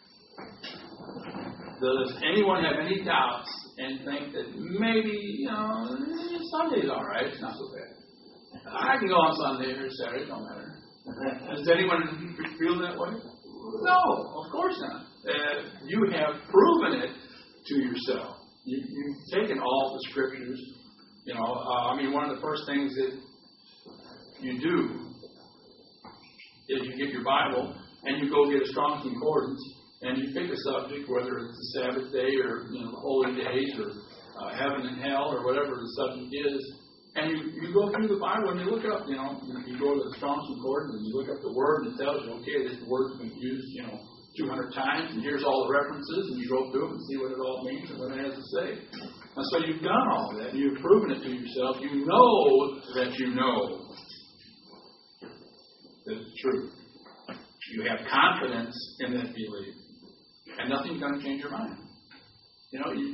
Speaker 4: Does anyone have any doubts and think that maybe, Sunday's all right, it's not so bad. I can go on Sunday or Saturday, don't matter. Does anyone feel that way? No, of course not. You have proven it to yourself. You've taken all the scriptures. One of the first things that you do is you get your Bible and you go get a Strong's Concordance and you pick a subject, whether it's the Sabbath day or the holy days or heaven and hell or whatever the subject is, and you go through the Bible and you look up. You go to the Strong's Concordance and you look up the word and it tells you, okay, this word's been used 200 times, and here's all the references, and you go through them and see what it all means and what it has to say. And so you've done all of that. You've proven it to yourself. You know that you know that it's true. You have confidence in that belief, and nothing's going to change your mind. You know it.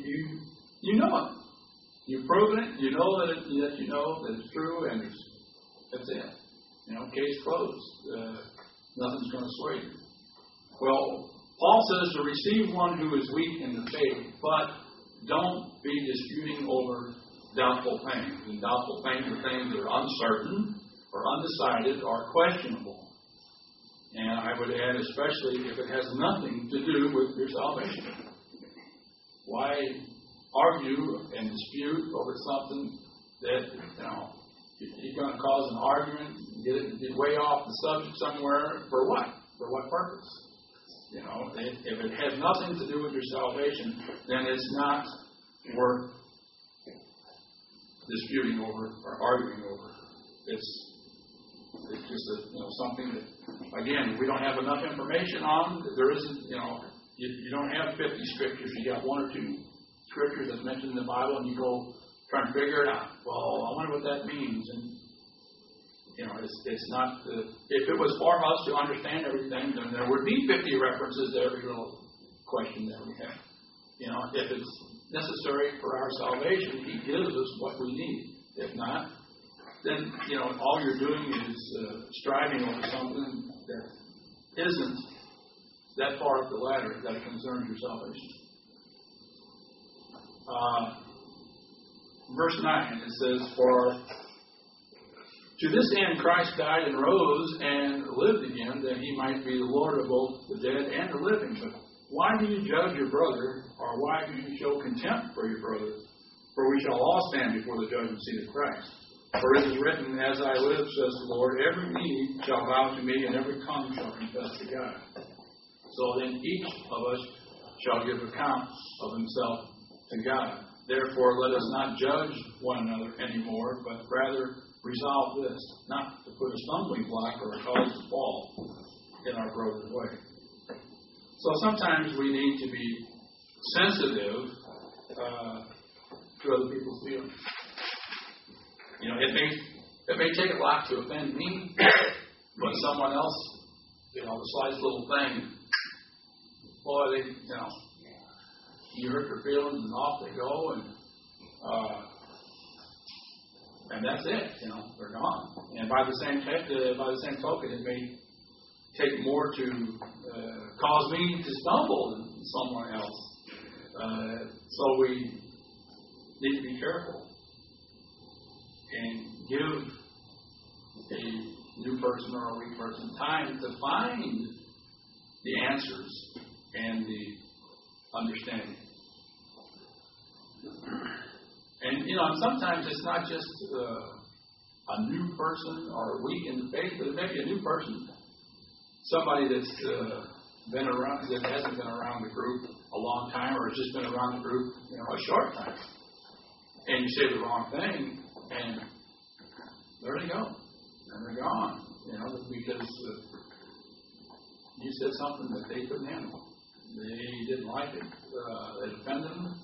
Speaker 4: You've proven it. You know that it's true, and that's it. Case closed. Nothing's going to sway you. Well, Paul says to receive one who is weak in the faith, but don't be disputing over doubtful things. And doubtful things are things that are uncertain or undecided or questionable. And I would add, especially if it has nothing to do with your salvation. Why argue and dispute over something that, you're going to cause an argument, get way off the subject somewhere, for what? For what purpose? If it has nothing to do with your salvation, then it's not worth disputing over or arguing over. It's just something that, again, we don't have enough information on. There isn't, you don't have 50 scriptures. You got one or two scriptures that's mentioned in the Bible, and you go try and figure it out. Well, I wonder what that means. And it's not. If it was for us to understand everything, then there would be 50 references to every little question that we have. If it's necessary for our salvation, He gives us what we need. If not, then all you're doing is striving over something that isn't that far up the ladder that concerns your salvation. Verse 9, it says, "For to this end Christ died and rose and lived again, that He might be the Lord of both the dead and the living. But why do you judge your brother, or why do you show contempt for your brother? For we shall all stand before the judgment seat of Christ. For it is written, As I live, says the Lord, every knee shall bow to me, and every tongue shall confess to God. So then each of us shall give account of himself to God. Therefore let us not judge one another anymore, but rather resolve this, not to put a stumbling block or a cause to fall in our brother's way." So sometimes we need to be sensitive to other people's feelings. You know, it may take a lot to offend me, but someone else, you know, the slightest little thing, boy, they, you know, you hurt their feelings and off they go, and that's it. You know, they're gone. And by the same token, it may take more to cause me to stumble than someone else. So we need to be careful and give a new person or a weak person time to find the answers and the understanding. And, you know, sometimes it's not just a new person or weak in the faith, but it may be a new person, somebody that's been around, that hasn't been around the group a long time, or has just been around the group, you know, a short time. And you say the wrong thing, and there they go, and they're gone, you know, because you said something that they couldn't handle. They didn't like it. It offended them.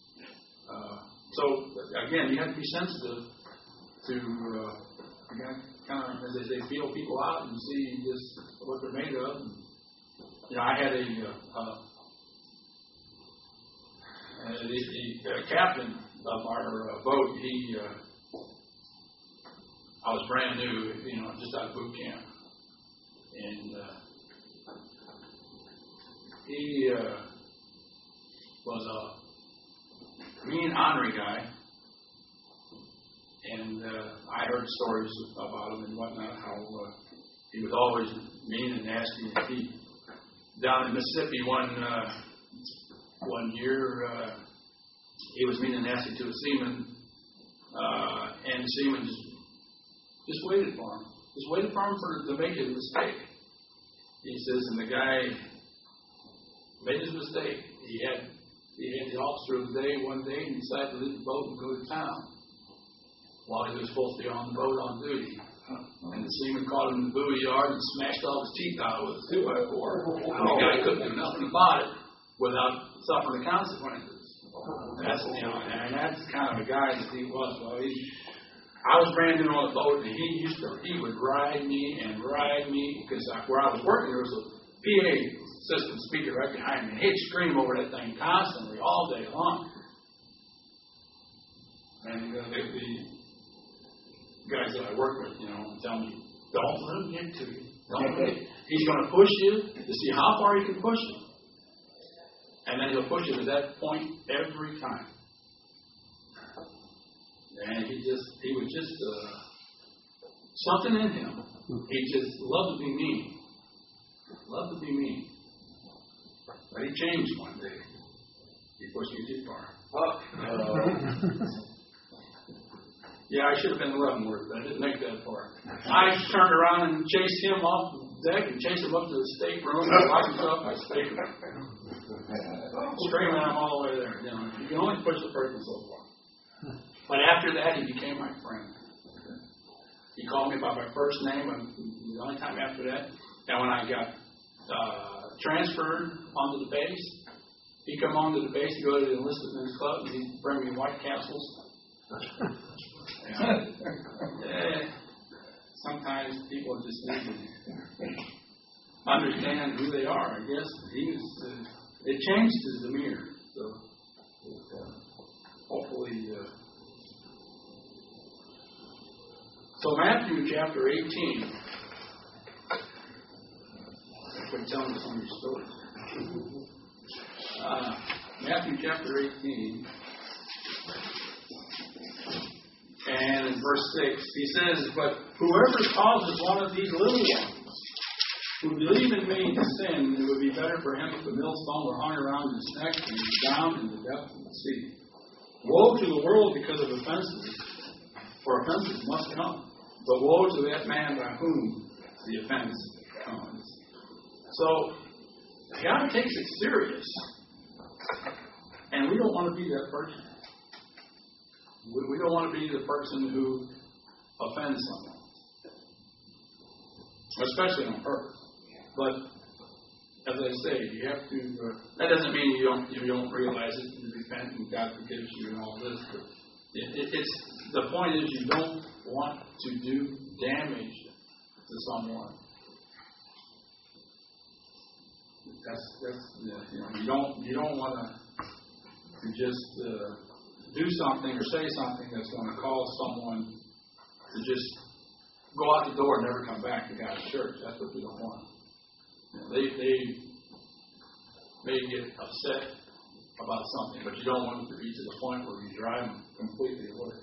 Speaker 4: So again, you have to be sensitive to kind of, as they say, feel people out and see just what they're made of. And, you know, I had the captain of our boat. I was brand new, you know, just out of boot camp, and he was a mean, ornery guy, and I heard stories about him and whatnot, how he was always mean and nasty. He, down in Mississippi one year, he was mean and nasty to a seaman, and the seaman just waited for him. Just waited for him to make his mistake. He says, and the guy made his mistake. He had the officer of the day one day and decided to leave the boat and go to town while he was supposed to be on the boat on duty. And the seaman caught him in the buoy yard and smashed all his teeth out with a 2x4. The guy couldn't do nothing about it without suffering the consequences. That's, you know, and that's kind of the guy that he was. Well, I was brand new on the boat, and he would ride me because where I was working there was a PA system speaker right behind me. And he'd scream over that thing constantly all day long. And the guys that I work with, you know, tell me, don't let him get to you. Don't let him. He's going to push you to see how far he can push you. And then he'll push you to that point every time. And he was just something in him. He just loved to be mean. Loved to be mean. But he changed one day. He pushed me too far. Yeah, I should have been in Leavenworth, but I didn't make that far. I turned around and chased him off the deck and chased him up to the stateroom and locked himself in my stateroom. Screaming at him all the way there. You know, you can only push the person so far. But after that, he became my friend. He called me by my first name, and the only time after that. And when I got transferred onto the base, he'd come onto the base to go to the enlisted men's club, and he'd bring me White Castles. Sometimes people just need to understand who they are. I guess it changed his demeanor. So hopefully. So Matthew chapter 18. I've been telling you some of these stories. Matthew chapter 18. And in verse 6, he says, but whoever causes one of these little ones who believe in me to sin, it would be better for him if the millstone were hung around his neck and drowned in the depth of the sea. Woe to the world because of offenses, for offenses must come. But woe to that man by whom the offense comes. So, God takes it serious. And we don't want to be that person. We don't want to be the person who offends someone, especially on purpose. But as I saved. You have to. That doesn't mean you don't realize it and repent and God forgives you and all this. But it's the point is you don't want to do damage to someone. That's you don't want to just do something or say something that's going to cause someone to just go out the door and never come back to God's church. That's what you don't want. They may get upset about something, but you don't want it to be to the point where you drive them completely away.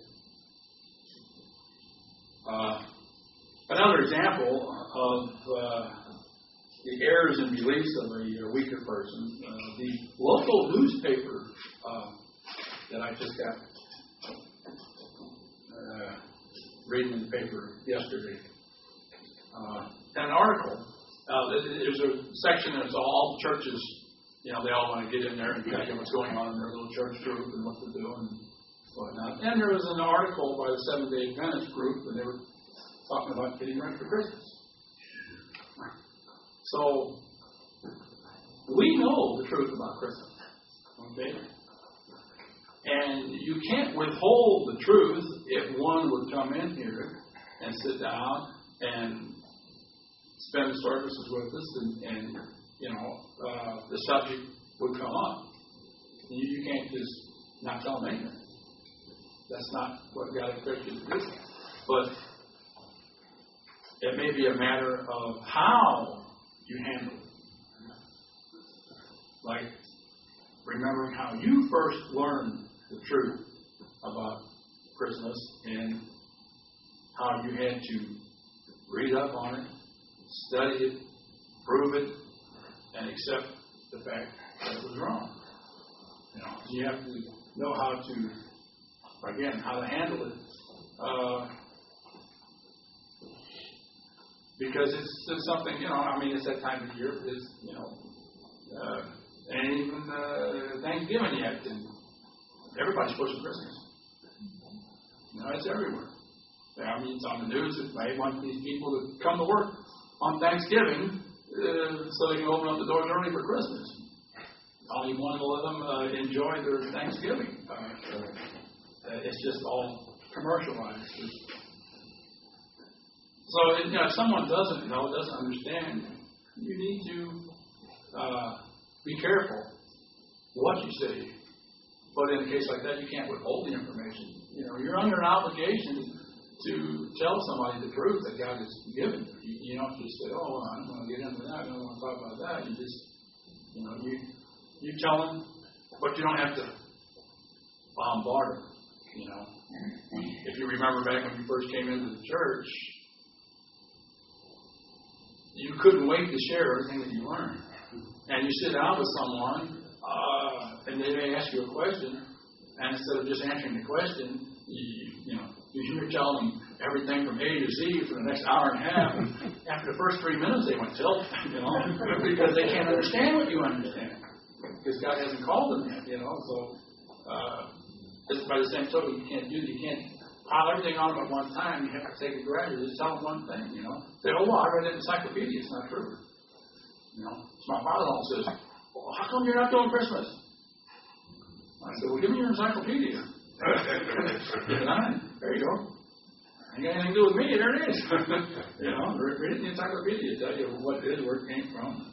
Speaker 4: Another example of the errors and beliefs of a weaker person, the local newspaper that I just got reading in the paper yesterday, an article. There's a section that's all churches, they all want to get in there and tell you what's going on in their little church group and what they're doing and whatnot. And there was an article by the Seventh-day Adventist group, and they were talking about getting ready for Christmas. So, we know the truth about Christmas, okay? And you can't withhold the truth if one would come in here and sit down and spend the services with us and the subject would come up. You can't just not tell them anything. That's not what God expects you to do. But it may be a matter of how you handle it. Like remembering how you first learned the truth about Christmas and how you had to read up on it, study it, prove it, and accept the fact that it was wrong. You have to know how to handle it. Because it's something, it's that time of year. And even Thanksgiving yet. And everybody's pushing Christmas. It's everywhere. It's on the news. They want these people to come to work on Thanksgiving so they can open up the doors early for Christmas. Only one will let them enjoy their Thanksgiving. It's just all commercialized. So, if someone doesn't understand, you need to be careful what you say. But in a case like that, you can't withhold the information. You're under an obligation to tell somebody the truth that God has given you. You don't just say, "Oh, well, I don't want to get into that. I don't want to talk about that." You just, you tell them, but you don't have to bombard them. If you remember back when you first came into the church, you couldn't wait to share everything that you learned. And you sit down with someone, and they may ask you a question, and instead of just answering the question, you're telling them everything from A to Z for the next hour and a half. And after the first 3 minutes, they went tilt, because they can't understand what you understand, because God hasn't called them yet, So, just by the same token, you can't pile everything on them at one time. You have to take it gradually. Just tell them one thing, Say, "Oh, well, I read it in the encyclopedia. It's not true." So my father-in-law says, "Well, how come you're not doing Christmas?" I said, "Well, give me your encyclopedia." There you go. Ain't got anything to do with me. There it is. Read it in the encyclopedia. Tell you what it is, where it came from.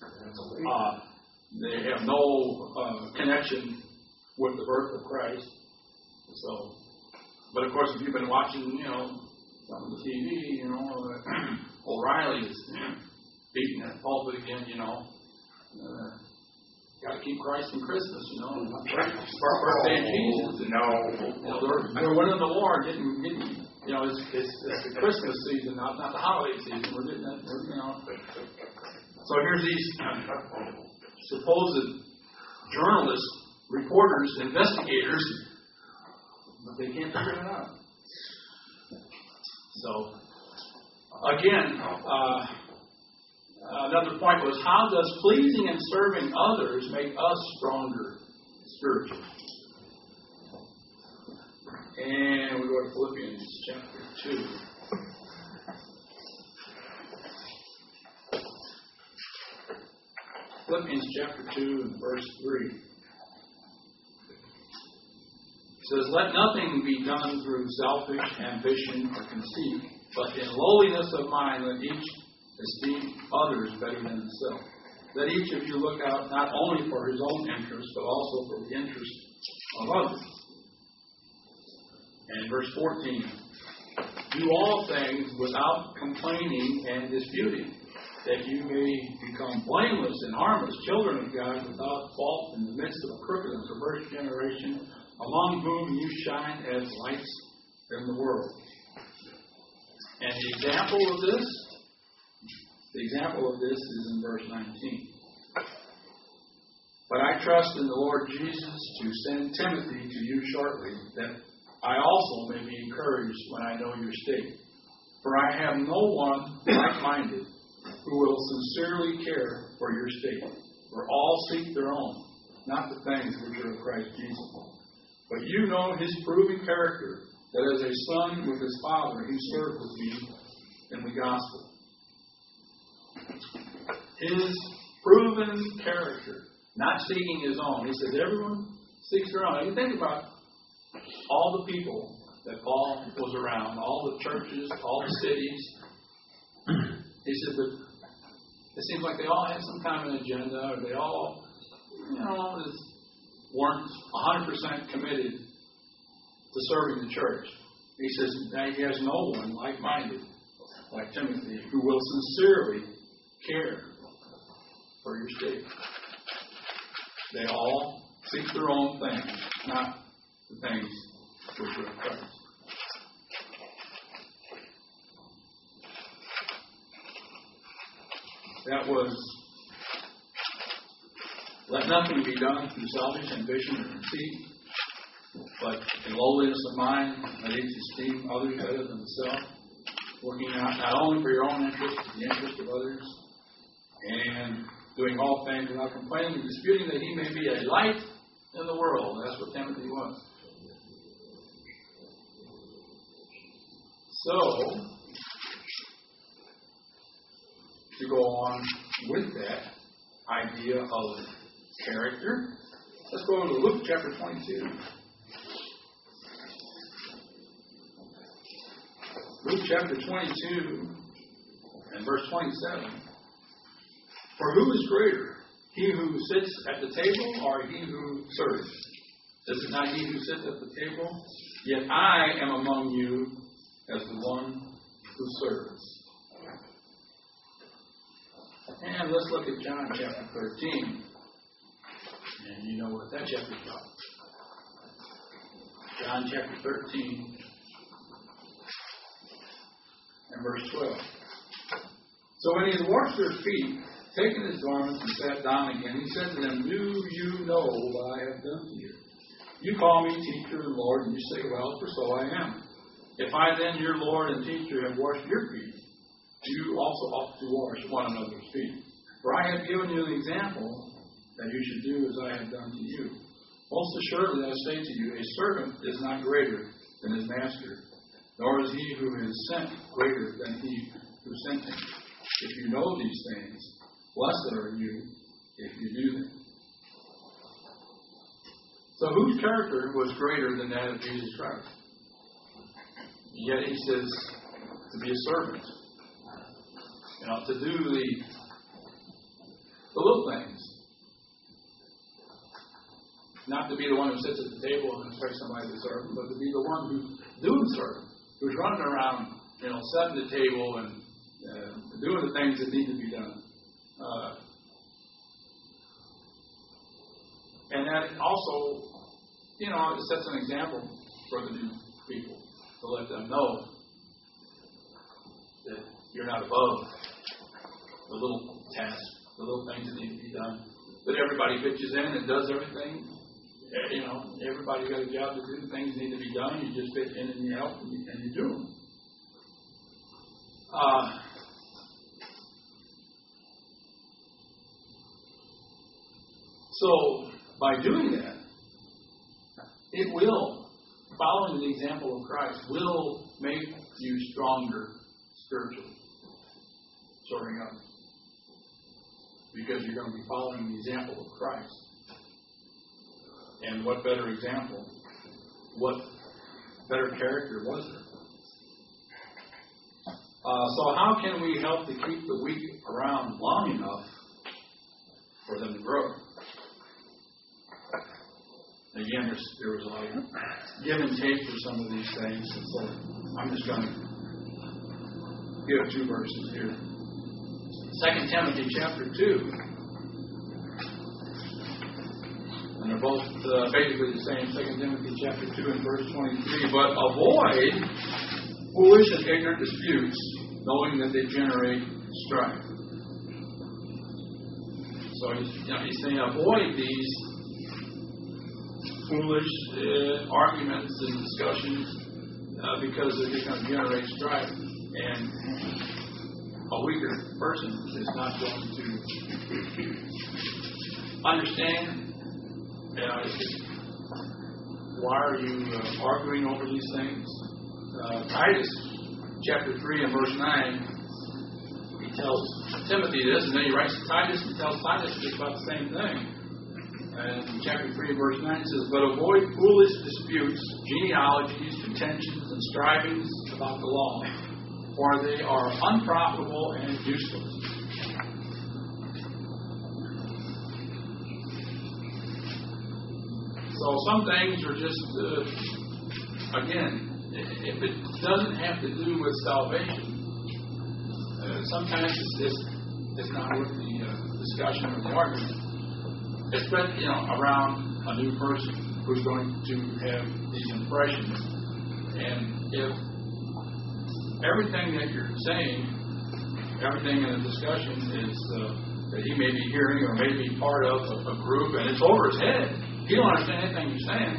Speaker 4: They have no connection with the birth of Christ. So, but of course, if you've been watching, some of the TV, O'Reilly is beating that pulpit again, got to keep Christ in Christmas, birthday of Jesus.
Speaker 3: No.
Speaker 4: They're winning the war, getting it's the Christmas season, not the holiday season. We're getting that, So here's these supposed journalists, reporters, investigators, but they can't figure it out. So, again, another point was, how does pleasing and serving others make us stronger spiritually? And we go to Philippians chapter 2. Philippians chapter 2 and verse 3. It says, "Let nothing be done through selfish ambition or conceit, but in lowliness of mind let each esteem others better than himself. Let each of you look out not only for his own interest, but also for the interest of others." And verse 14, "Do all things without complaining and disputing, that you may become blameless and harmless, children of God, without fault in the midst of a crooked and perverse generation, among whom you shine as lights in the world." And the example of this is in verse 19. "But I trust in the Lord Jesus to send Timothy to you shortly, that I also may be encouraged when I know your state. For I have no one like-minded who will sincerely care for your state. For all seek their own, not the things which are of Christ Jesus. But you know his proven character, that as a son with his father, he served with me in the gospel." His proven character, not seeking his own. He says everyone seeks their own. You think about all the people that Paul was around, all the churches, all the cities. He said that it seems like they all had some kind of an agenda, or they all, weren't 100% committed to serving the church. He says now he has no one like-minded, like Timothy, who will sincerely care for your state. They all seek their own things, not the things which are of Christ. That was, "Let nothing be done through selfish ambition or conceit, but in lowliness of mind, let each esteem others better than himself, working out not only for your own interest, but the interest of others, and doing all things without complaining and disputing, that he may be a light in the world." That's what Timothy was. So, to go on with that idea of character, let's go to Luke chapter 22. Luke chapter 22 and verse 27. "For who is greater, he who sits at the table or he who serves? Is it not he who sits at the table? Yet I am among you as the one who serves." And let's look at John chapter 13. And you know what that chapter is about. John chapter 13 and verse 12. "So when he had washed their feet, taken his garments and sat down again, he said to them, 'Do you know what I have done to you? You call me teacher and Lord, and you say, well, for so I am. If I then, your Lord and teacher, have washed your feet, you also ought to wash one another's feet. For I have given you an example that you should do as I have done to you. Most assuredly I say to you, a servant is not greater than his master, nor is he who is sent greater than he who sent him. If you know these things, blessed are you if you do them.'" So whose character was greater than that of Jesus Christ? Yet he says to be a servant. To do the little things. Not to be the one who sits at the table and expects somebody to serve him, but to be the one who's doing serving, who's running around, setting the table and doing the things that need to be done. And that also, it sets an example for the new people to let them know that you're not above the little tasks, the little things that need to be done. That everybody pitches in and does everything. Everybody's got a job to do. Things need to be done. You just fit in and you help and you do them. So, by doing that, it will, following the example of Christ, will make you stronger spiritually. Serving others. because you're going to be following the example of Christ. And what better example, what better character was there? So how can we help to keep the weak around long enough for them to grow? Again, there was a lot of give and take for some of these things, and so I'm just going to give 2 verses here. 2 Timothy chapter 2. And they're both basically the same. 2 Timothy chapter 2 and verse 23. But avoid foolish and ignorant disputes, knowing that they generate strife. So he's saying avoid these foolish arguments and discussions because they're just going to generate strife. And a weaker person is not going to understand. Why are you arguing over these things? Titus chapter 3 and verse 9, he tells Timothy this, and then he writes to Titus and tells Titus just about the same thing. And chapter 3 and verse 9 says, but avoid foolish disputes, genealogies, contentions, and strivings about the law, for they are unprofitable and useless. So some things are just, again, if it doesn't have to do with salvation, sometimes it's not worth the discussion or the argument. Especially, around a new person who's going to have these impressions. And if everything that you're saying, everything in the discussion is that he may be hearing or may be part of a group, and it's over his head. He don't understand anything you're saying.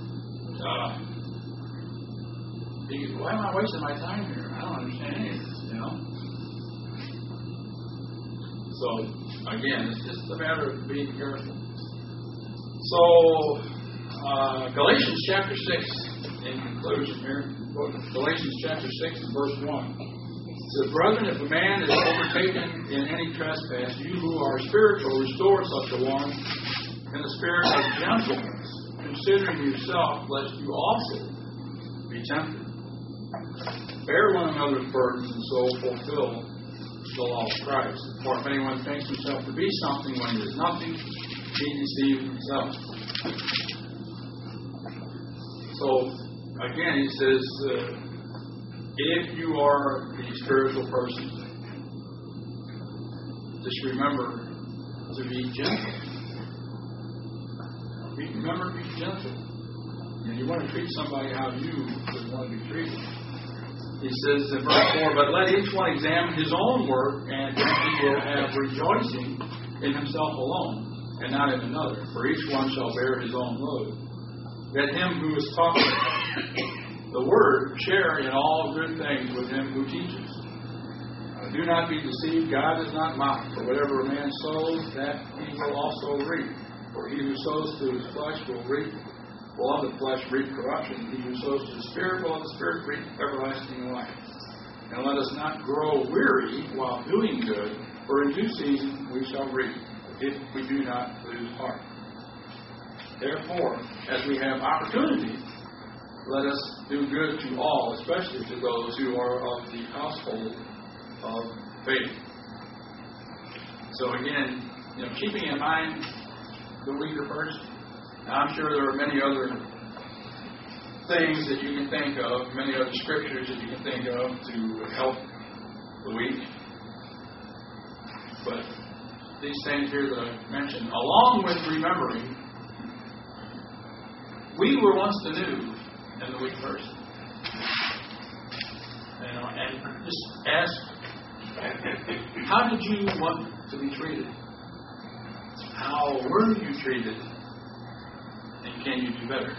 Speaker 4: Why am I wasting my time here? I don't understand any of this, So, again, it's just a matter of being careful. So, Galatians chapter 6, in conclusion here, Galatians chapter 6 and verse 1. It says, brethren, if a man is overtaken in any trespass, you who are spiritual, restore such a one in the spirit of gentleness, considering yourself, lest you also be tempted. Bear one another's burdens, and so fulfill the law of Christ. For if anyone thinks himself to be something when he is nothing, he deceives himself. So, again, he says, if you are a spiritual person, just remember to be gentle. Remember to be gentle. And you want to treat somebody how you would want to be treated. He says in verse 4, but let each one examine his own work, and then he will have rejoicing in himself alone, and not in another. For each one shall bear his own load. Let him who is taught the word share in all good things with him who teaches. Do not be deceived, God is not mocked. For whatever a man sows, that he will also reap. For he who sows to his flesh will of the flesh reap corruption. He who sows to the Spirit will of the Spirit reap everlasting life. And let us not grow weary while doing good, for in due season we shall reap, if we do not lose heart. Therefore, as we have opportunity, let us do good to all, especially to those who are of the household of faith. So again, keeping in mind the weaker person. Now, I'm sure there are many other things that you can think of, many other scriptures that you can think of to help the weak. But these things here that I mentioned, along with remembering, we were once the new and the weak person. And just ask, how did you want to be treated? How were you treated? And can you do better?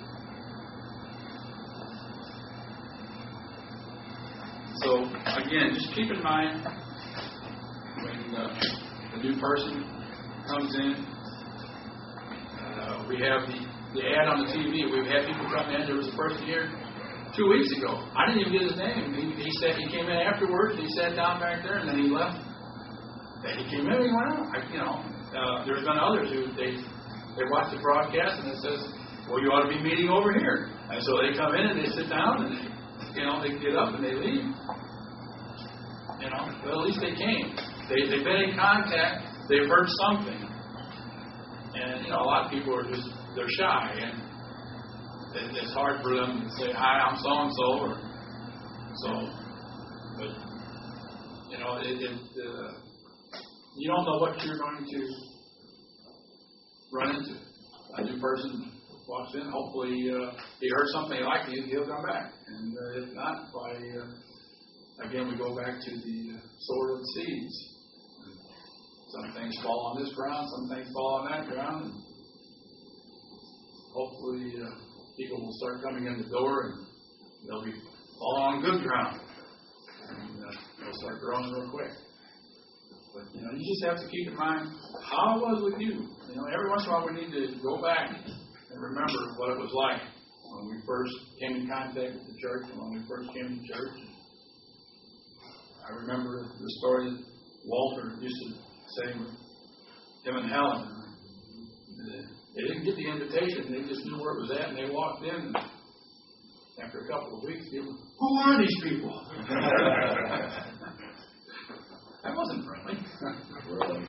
Speaker 4: So, again, just keep in mind when the new person comes in, we have the ad on the TV. We've had people come in. There was a person here 2 weeks ago. I didn't even get his name. He said he came in afterwards. He sat down back there, and then he left. And he came in and he went out. There's been others who they watch the broadcast and it says, well, you ought to be meeting over here. And so they come in and they sit down and they get up and they leave. Well, at least they came. They've been in contact. They've heard something. And, a lot of people are they're shy. And it's hard for them to say, hi, I'm so-and-so. Or so. But, you don't know what you're going to run into. A new person walks in. Hopefully, he heard something he liked. He'll come back. And if not, again, we go back to the sower of the seeds. Some things fall on this ground, some things fall on that ground. And hopefully, people will start coming in the door and they'll be falling on good ground. And they'll start growing real quick. But, you just have to keep in mind how it was with you. Every once in a while we need to go back and remember what it was like when we first came in contact with the church and when we first came to church. I remember the story that Walter used to say with him and Helen. They didn't get the invitation. They just knew where it was at, and they walked in. And after a couple of weeks, they were, who are these people?